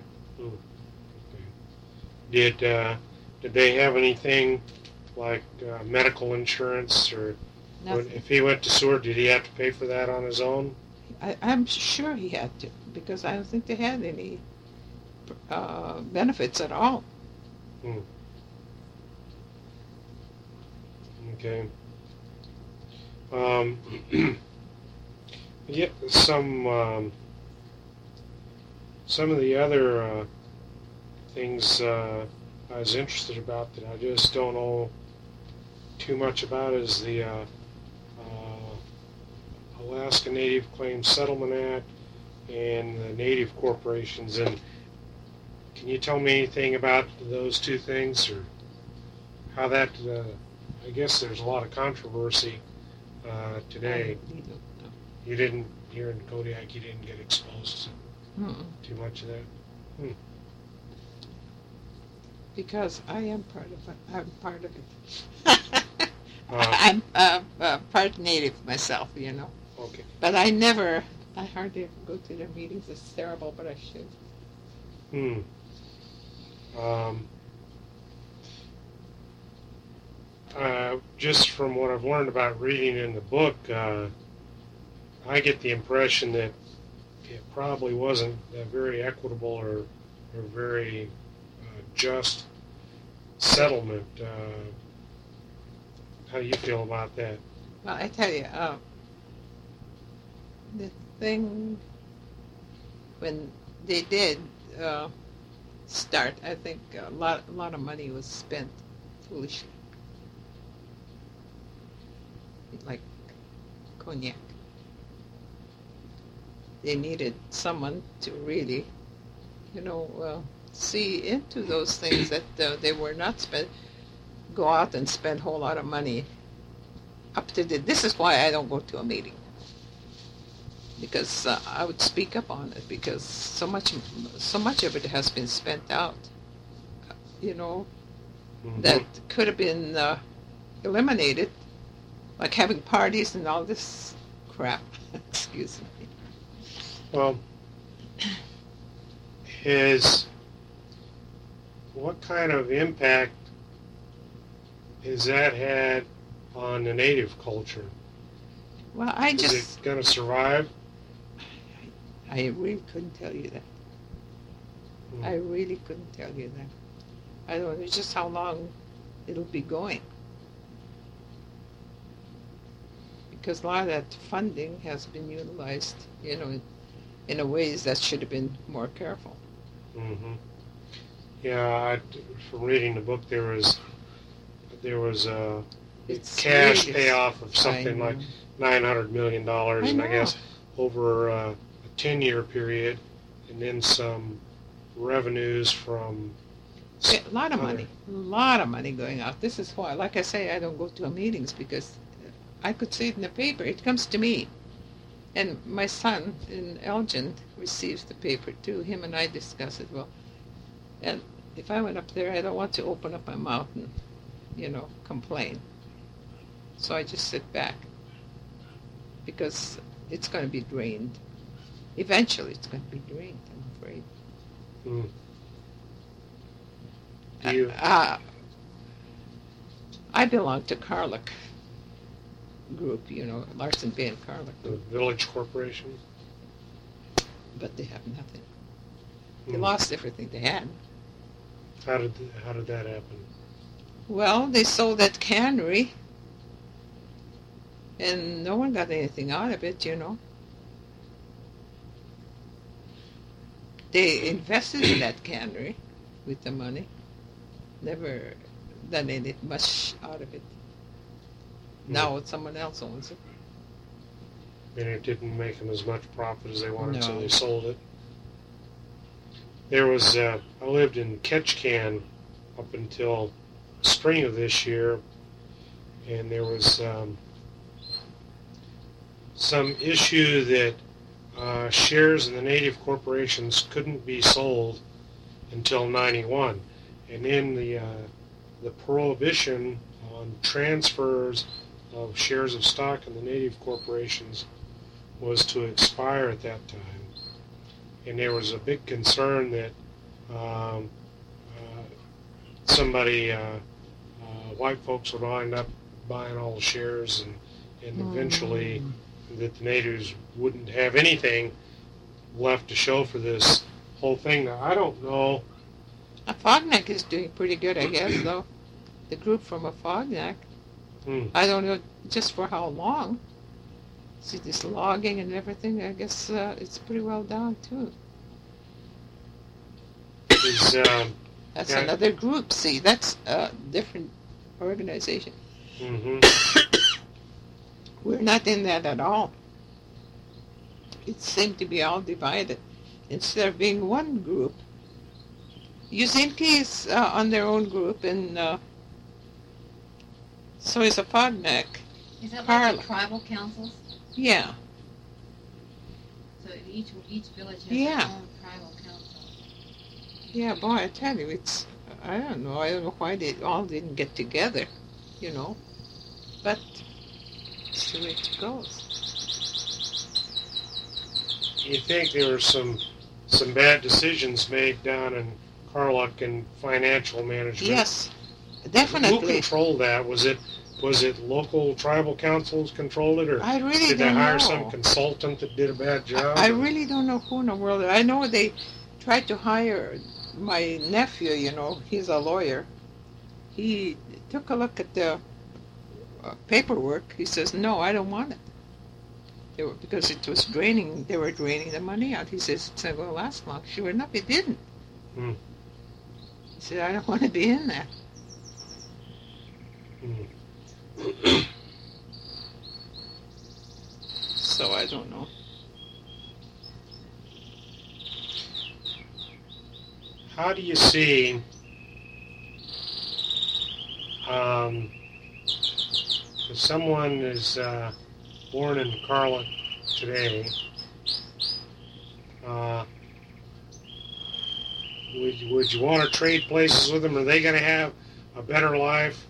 Okay. Did they have anything like medical insurance, or if he went to Seward, did he have to pay for that on his own? I'm sure he had to, because I don't think they had any benefits at all. Okay. Yeah, some of the other things I was interested about that I just don't know too much about is the Alaska Native Claims Settlement Act and the Native Corporations. And can you tell me anything about those two things, or how that? I guess there's a lot of controversy today. You didn't, here in Kodiak, you didn't get exposed to too much of that? Because I am part of it. I'm part of it. I'm part Native myself, Okay. But I hardly ever go to their meetings. It's terrible, but I should. Just from what I've learned about reading in the book, I get the impression that it probably wasn't a very equitable or very just settlement. How do you feel about that? Well, I tell you, the thing, when they did start, I think a lot of money was spent foolishly. Like cognac. They needed someone to really, see into those things that they were not go out and spend a whole lot of money up to this is why I don't go to a meeting, because I would speak up on it, because so much of it has been spent out, that could have been eliminated, like having parties and all this crap. Excuse me. Well, what kind of impact has that had on the Native culture? Well, Is it going to survive? I really couldn't tell you that. I really couldn't tell you that. I don't know just how long it'll be going. Because a lot of that funding has been utilized, in a ways that should have been more careful. Mm-hmm. Yeah, from reading the book, there was a cash payoff of something like $900 million, and I guess over a 10-year period, and then some revenues from a lot of money going out. This is why, like I say, I don't go to meetings, because I could see it in the paper. It comes to me. And my son in Elgin receives the paper too. Him and I discuss it. Well, and if I went up there, I don't want to open up my mouth and, complain. So I just sit back, because it's going to be drained. Eventually, it's going to be drained, I'm afraid. I belong to Carluck Group, Larson Bay and Carluck Group. The Village Corporation? But they have nothing. They lost everything they had. How did that happen? Well, they sold that cannery, and no one got anything out of it, They invested in that cannery with the money. Never done any much out of it. Now someone else owns it. And it didn't make them as much profit as they wanted, so No. they sold it. There was, I lived in Ketchikan up until spring of this year, and there was some issue that shares in the native corporations couldn't be sold until '91, and then the prohibition on transfers of shares of stock in the native corporations was to expire at that time, and there was a big concern that somebody, white folks would wind up buying all the shares, and eventually that the natives wouldn't have anything left to show for this whole thing. Now, I don't know. Afognak is doing pretty good, I guess, though. The group from Afognak. I don't know just for how long. See this logging and everything. I guess it's pretty well done too. Is, That's yeah. another group. See, that's a different organization. We're not in that at all. It seemed to be all divided instead of being one group. Yuzinki is on their own group, and so is Afognak. Is that like Carla. the tribal councils? Yeah. So each village has Yeah. their own tribal council. Yeah, boy, I tell you, I don't know why they all didn't get together, but it's the way it goes. you think there were some bad decisions made down in Carluck in financial management? Yes, Who definitely. controlled that? Was it local tribal councils controlled it, or I really did they don't hire know. some consultant that did a bad job? I really don't know who in the world. I know they tried to hire my nephew, he's a lawyer. He took a look at the paperwork. He says, no, I don't want it. Because it was draining, they were draining the money out. He says, it's not going to last long. Sure enough, it didn't. Hmm. He said, I don't want to be in that. So I don't know. How do you see if someone is born in Carluck today, would you want to trade places with them? Are they going to have a better life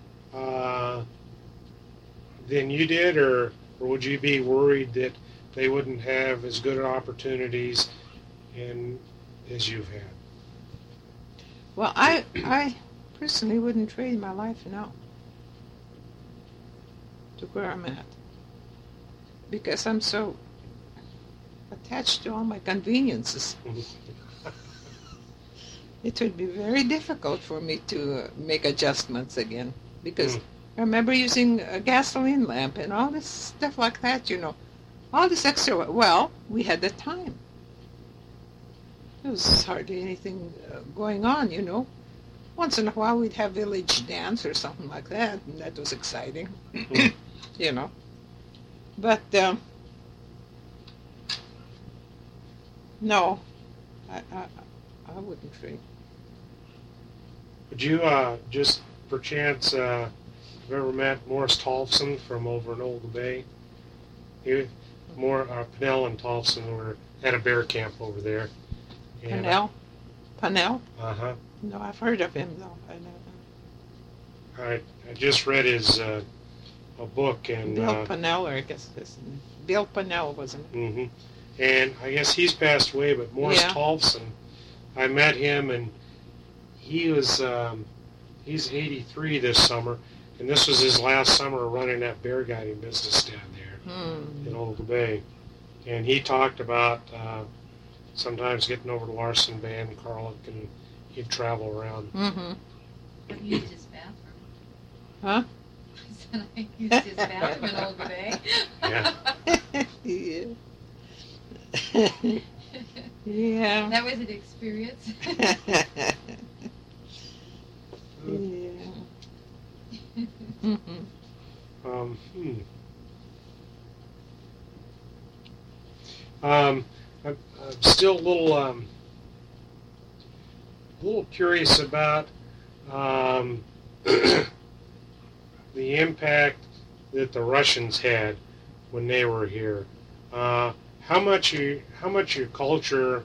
than you did, or would you be worried that they wouldn't have as good opportunities as you've had? Well, I personally wouldn't trade my life now to where I'm at, because I'm so attached to all my conveniences. It would be very difficult for me to make adjustments again, because I remember using a gasoline lamp and all this stuff like that, all this extra. Well, we had the time. There was hardly anything going on, Once in a while we'd have village dance or something like that, and that was exciting, But, no, I wouldn't trade. Would you just perchance have ever met Morris Tolfson from over in Old Bay? Pennell and Tolfson had a bear camp over there. And, Pennell? Uh-huh. No, I've heard of him, though. I know. I just read his a book, and Bill Pennell, or I guess this. Bill Pennell, wasn't it? Mm-hmm. And I guess he's passed away, but Morris Tolfson, I met him, and he was he's 83 this summer, and this was his last summer running that bear guiding business down there in Old Bay. And he talked about sometimes getting over to Larson Bay and Carluck, and he'd travel around. Mm-hmm. I used his bathroom. Huh? I said I used his bathroom in Old Bay. Yeah. Yeah. Yeah. That was an experience. Yeah. Mm-hmm. I'm still a little curious about the impact that the Russians had when they were here. How much your culture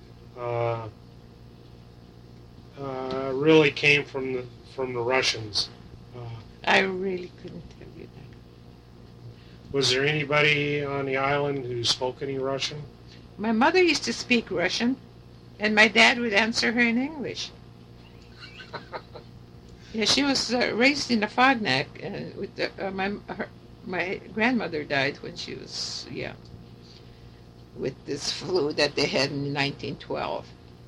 really came from the Russians? I really couldn't tell you that. Was there anybody on the island who spoke any Russian? My mother used to speak Russian, and my dad would answer her in English. Yeah, she was raised in the Fognak. With my grandmother died when she was with this flu that they had in 1912,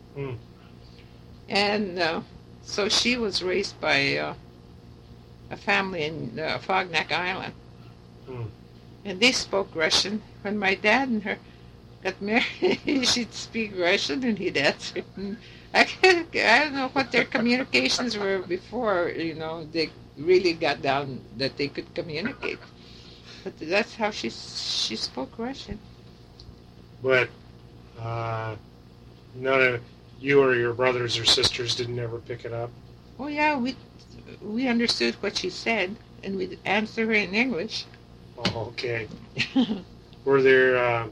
and so she was raised by a family in Fognak Island, and they spoke Russian. When my dad and her got married, she'd speak Russian and he'd answer. I don't know what their communications were before, they really got down that they could communicate. But that's how she spoke Russian. But none of you or your brothers or sisters didn't ever pick it up? Oh, yeah, we understood what she said, and we'd answer her in English. Oh, okay. Were there...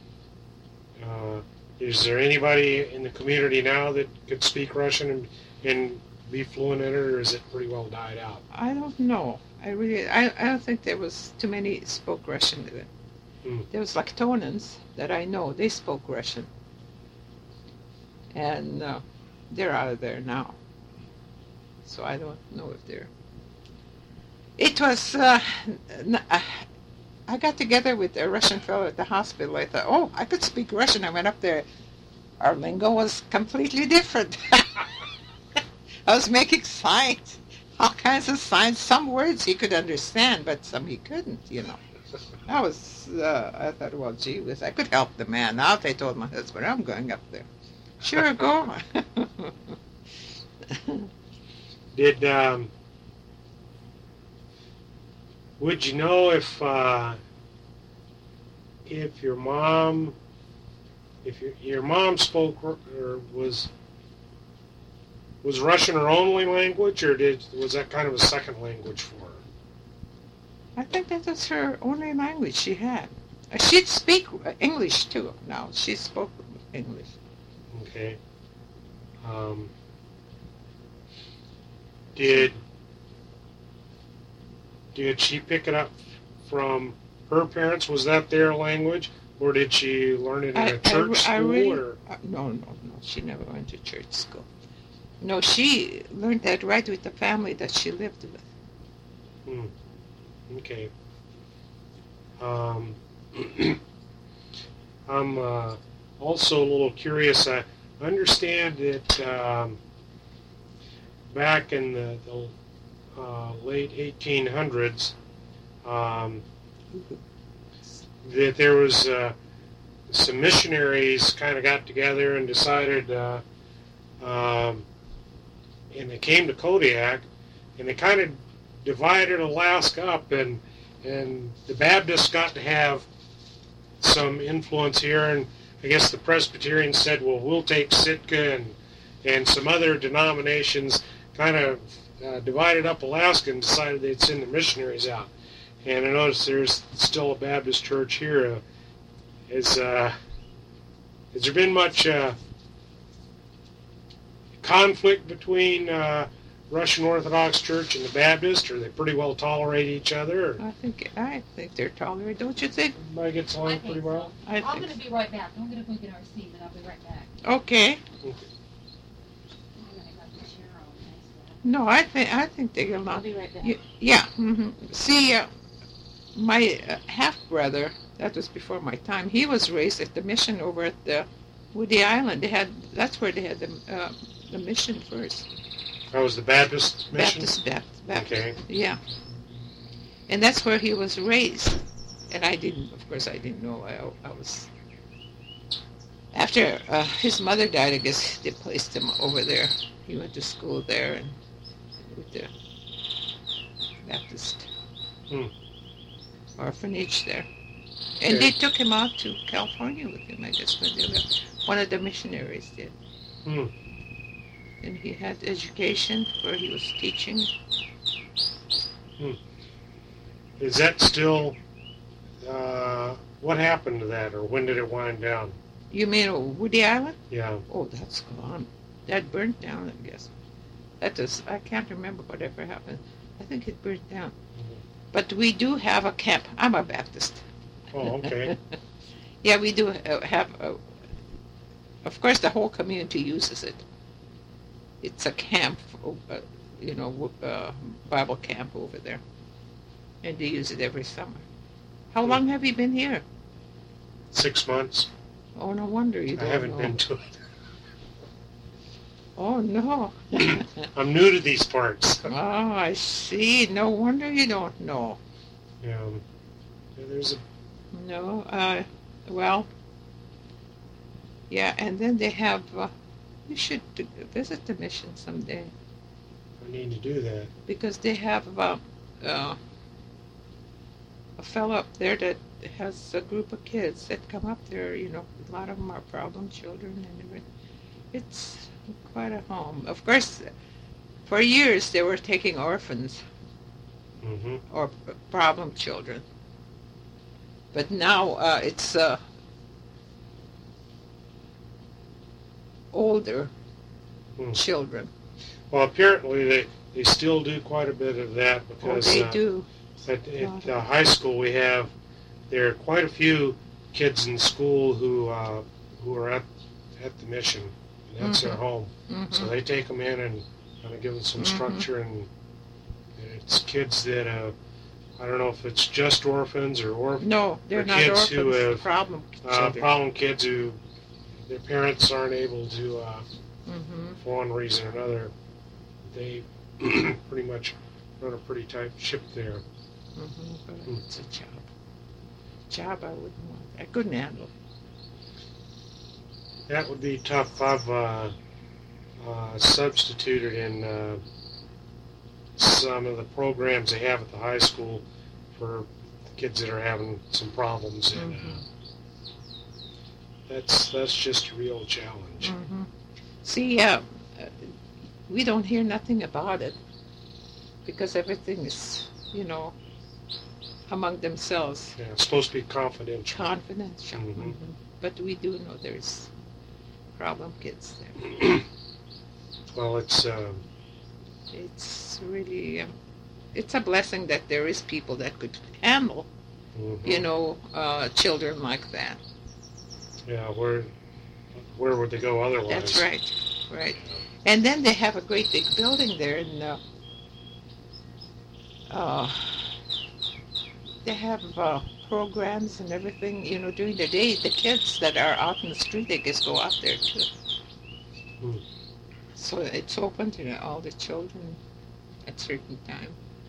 is there anybody in the community now that could speak Russian and be fluent in it, or is it pretty well died out? I don't know. I don't think there was too many spoke Russian then. There was Lactonans that I know. They spoke Russian. And they're out of there now. So I don't know if they're... It was... I got together with a Russian fellow at the hospital. I thought, oh, I could speak Russian. I went up there. Our lingo was completely different. I was making signs, all kinds of signs. Some words he could understand, but some he couldn't, I thought, well, gee whiz, I could help the man out. I told my husband, I'm going up there. Sure, go. Would you know if your mom spoke or was Russian her only language, or was that kind of a second language for her? I think that was her only language she had. She'd speak English too. Now she spoke English. Okay. Did she pick it up from her parents? Was that their language, or did she learn it in a church school? No. She never went to church school. No, she learned that right with the family that she lived with. Okay. I'm also a little curious. I understand that back in the late 1800s, that there was some missionaries kind of got together and decided, and they came to Kodiak, and they kind of divided Alaska up, and the Baptists got to have some influence here, and I guess the Presbyterians said, well, we'll take Sitka, and some other denominations kind of divided up Alaska and decided they'd send the missionaries out. And I noticed there's still a Baptist church here. Has there been much conflict between Russian Orthodox Church and the Baptist, or they pretty well tolerate each other? Or? I think they're tolerant, don't you think? Everybody gets along pretty well? So. I'm going to be right back. I'm going to go get our seat, and I'll be right back. Okay. No, I think they get along. I'll be right back. Yeah. Mm-hmm. See, my half-brother, that was before my time, he was raised at the mission over at the Woody Island. That's where they had the mission first. That was the Baptist mission? Baptist. Okay. Yeah. And that's where he was raised. And I didn't know. I was... After his mother died, I guess they placed him over there. He went to school there and with the Baptist orphanage there. And they took him out to California with him, I guess, when they left. One of the missionaries did. Hmm. And he had education where he was teaching. Is that still, what happened to that, or when did it wind down? You mean Woody Island? Yeah. Oh, that's gone. That burnt down, I guess. I can't remember whatever happened. I think it burnt down. But we do have a camp. I'm a Baptist. Oh, okay. Yeah, we do have, of course, the whole community uses it. It's a camp, Bible camp over there. And they use it every summer. How long have you been here? 6 months. Oh, no wonder you don't I haven't know. been to it. Oh, no. I'm new to these parts. Oh, I see. No wonder you don't know. Yeah. There's a... No, well, yeah, and then they have, you should visit the mission someday. I need to do that. Because they have a fellow up there that has a group of kids that come up there, a lot of them are problem children and everything. It's quite a home. Of course, for years they were taking orphans or problem children. But now it's older children. Well, apparently they still do quite a bit of that because they do. At high school there are quite a few kids in school who are at the mission, and that's their home. So they take them in and kind of give them some structure, and it's kids that I don't know if it's just orphans or no, they're not kids orphans. who have problem kids who their parents aren't able to, for one reason or another, they pretty much run a pretty tight ship there. But it's a job I wouldn't want. I couldn't handle. That would be tough. I've substituted in some of the programs they have at the high school for kids that are having some problems, and that's just a real challenge. See, we don't hear nothing about it because everything is, among themselves. Yeah, it's supposed to be confidential. Confidential. But we do know there's problem kids there. Well, it's really, it's a blessing that there is people that could handle, children like that. Yeah, where would they go otherwise? That's right. And then they have a great big building there, and they have programs and everything, during the day. The kids that are out in the street, they just go out there too. So it's open to all the children at certain time.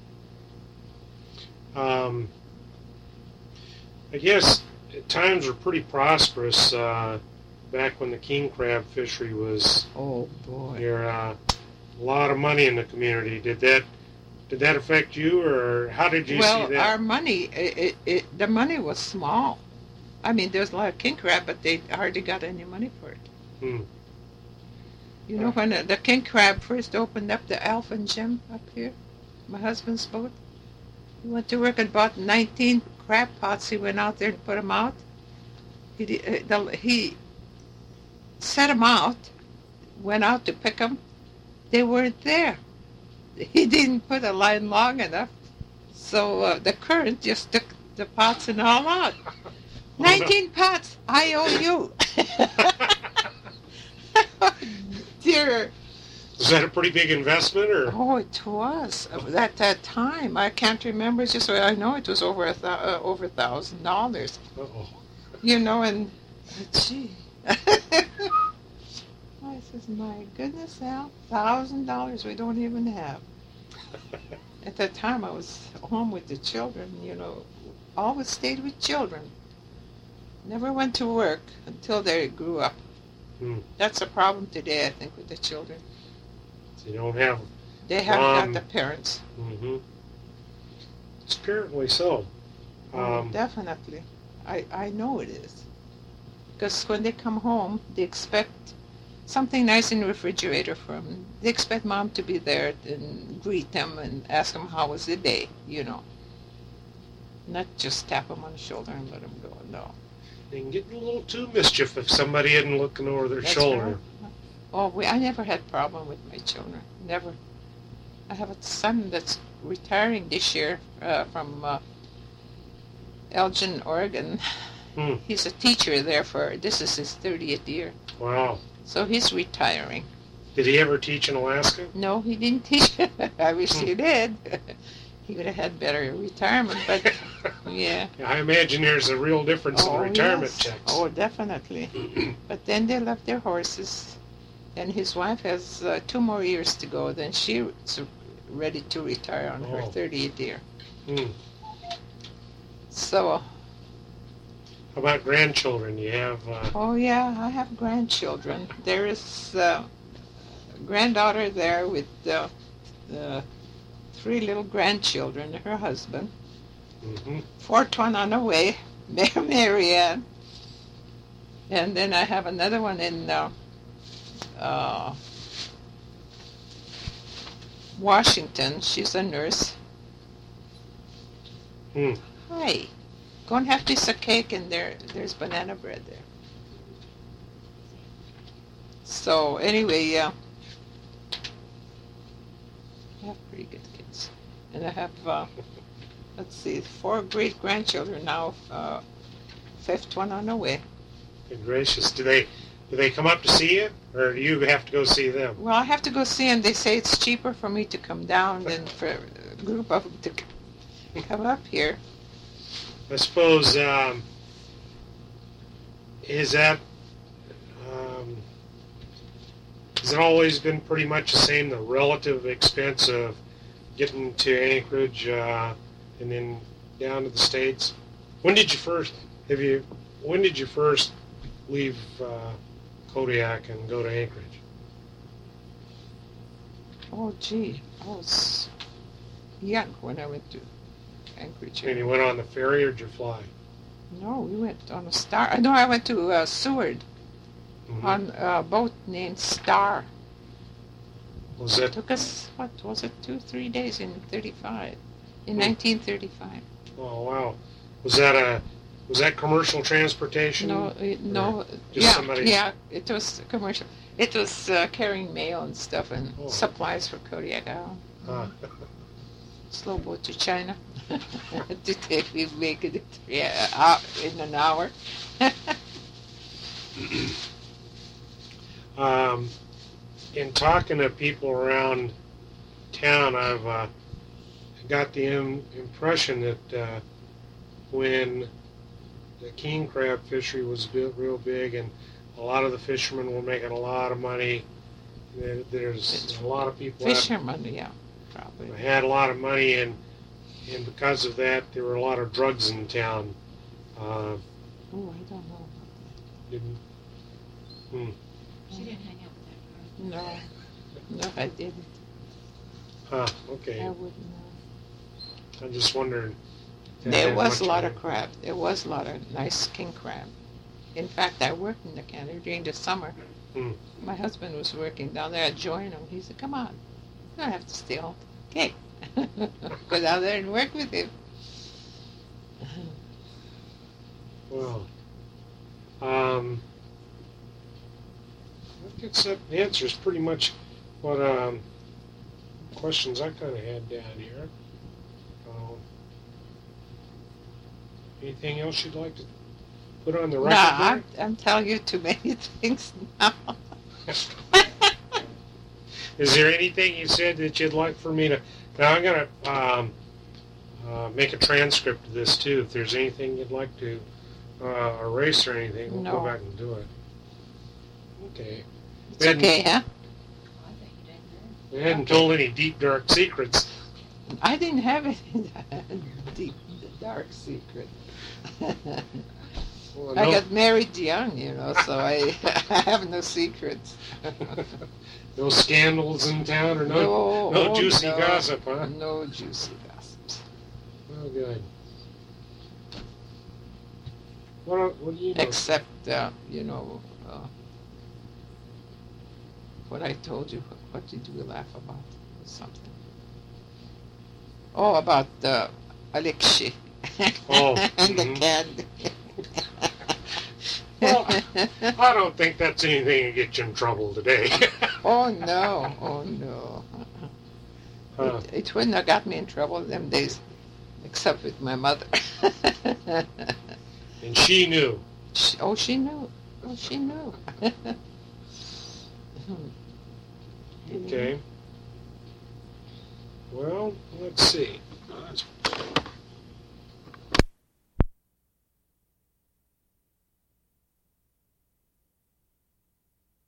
I guess times were pretty prosperous back when the king crab fishery was. Oh boy! There a lot of money in the community. Did that affect you, or how did you see that? Well, our money, the money was small. I mean, there's a lot of king crab, but they hardly got any money for it. When the king crab first opened up the Alpha Gem up here, my husband's boat, he went to work and bought 19 crab pots. He went out there and put them out. He set them out, went out to pick them. They weren't there. He didn't put a line long enough, so the current just took the pots and all out. 19 pots, I owe you. Dear. Was that a pretty big investment, or? Oh, it was. At that time, I can't remember. I know it was over $1,000. Uh-oh. And gee. I says, my goodness, Al, $1,000 we don't even have. At that time, I was home with the children. Always stayed with children. Never went to work until they grew up. That's a problem today, I think, with the children. So you don't have. They haven't got the parents. It's apparently so. Definitely. I know it is. Because when they come home, they expect something nice in the refrigerator from them. They expect mom to be there and greet them and ask them how was the day, you know. Not just tap them on the shoulder and let them go, no. They can get a little too mischief if somebody isn't looking over their That's shoulder. right. Oh, I never had problem with my children. Never. I have a son that's retiring this year from Elgin, Oregon. He's a teacher there this is his 30th year. Wow. So he's retiring. Did he ever teach in Alaska? No, he didn't teach. I wish he did. He would have had better retirement, but yeah. I imagine there's a real difference in the retirement yes. checks. Oh, definitely. But then they love their horses. And his wife has 2 more years to go. Then she's ready to retire on her 30th year. So. How about grandchildren? You have... Oh, yeah, I have grandchildren. There is a granddaughter there with 3 little grandchildren, her husband. Fourth one on the way, Marianne. And then I have another one in Washington. She's a nurse. Hi. Go and have piece of cake, and there's banana bread there. So anyway, I have pretty good kids, and I have let's see, 4 great grandchildren now. 5th one on the way. Good gracious! Do they come up to see you, or do you have to go see them? Well, I have to go see them. They say it's cheaper for me to come down than for a group of them to come up here. I suppose, has it always been pretty much the same, the relative expense of getting to Anchorage and then down to the States? When did you first leave Kodiak and go to Anchorage? Oh, gee, I was young when I went to Anchorage. And you went on the ferry, or did you fly? No, we went on a Star. No, I went to Seward on a boat named Star. Was it? Took us, what was it, 2-3 days in 1935. Oh wow! Was that commercial transportation? No. Just somebody. Yeah, it was commercial. It was carrying mail and stuff and supplies for Kodiak Island. Slow boat to China. We make it in an hour. In talking to people around town, I've got the impression that when the king crab fishery was real big and a lot of the fishermen were making a lot of money, there's a lot of people fishermen, yeah, probably had a lot of money, and because of that, there were a lot of drugs in town. Oh, I don't know about that. Didn't? She didn't hang out with that girl. No, I didn't. Okay. I wouldn't know. I just wondered. There was a lot of crab. There was a lot of nice king crab. In fact, I worked in the cannery during the summer. My husband was working down there. I joined him. He said, "Come on, you don't have to stay home." Okay. Go down there and work with him. Well, I guess that answers pretty much what questions I kind of had down here. Anything else you'd like to put on the record? No, I'm telling you too many things now. Is there anything you said that you'd like for me to... Now, I'm going to make a transcript of this, too. If there's anything you'd like to erase or anything, we'll go back and do it. Okay. It's okay, huh? I think you did good. We hadn't told any deep, dark secrets. I didn't have any deep, dark secret. Well, I got married young, so I have no secrets. No scandals in town, or no juicy gossip, huh? No juicy gossips. Oh, good. What do you know? Except, what I told you. What did you laugh about? Something. Oh, about Alexei. Oh, And the mhm. cat. Well, I don't think that's anything to get you in trouble today. Oh no, oh no. Huh. It wouldn't have got me in trouble them days, except with my mother. And she knew. She knew. Oh, she knew. Okay. Well, let's see.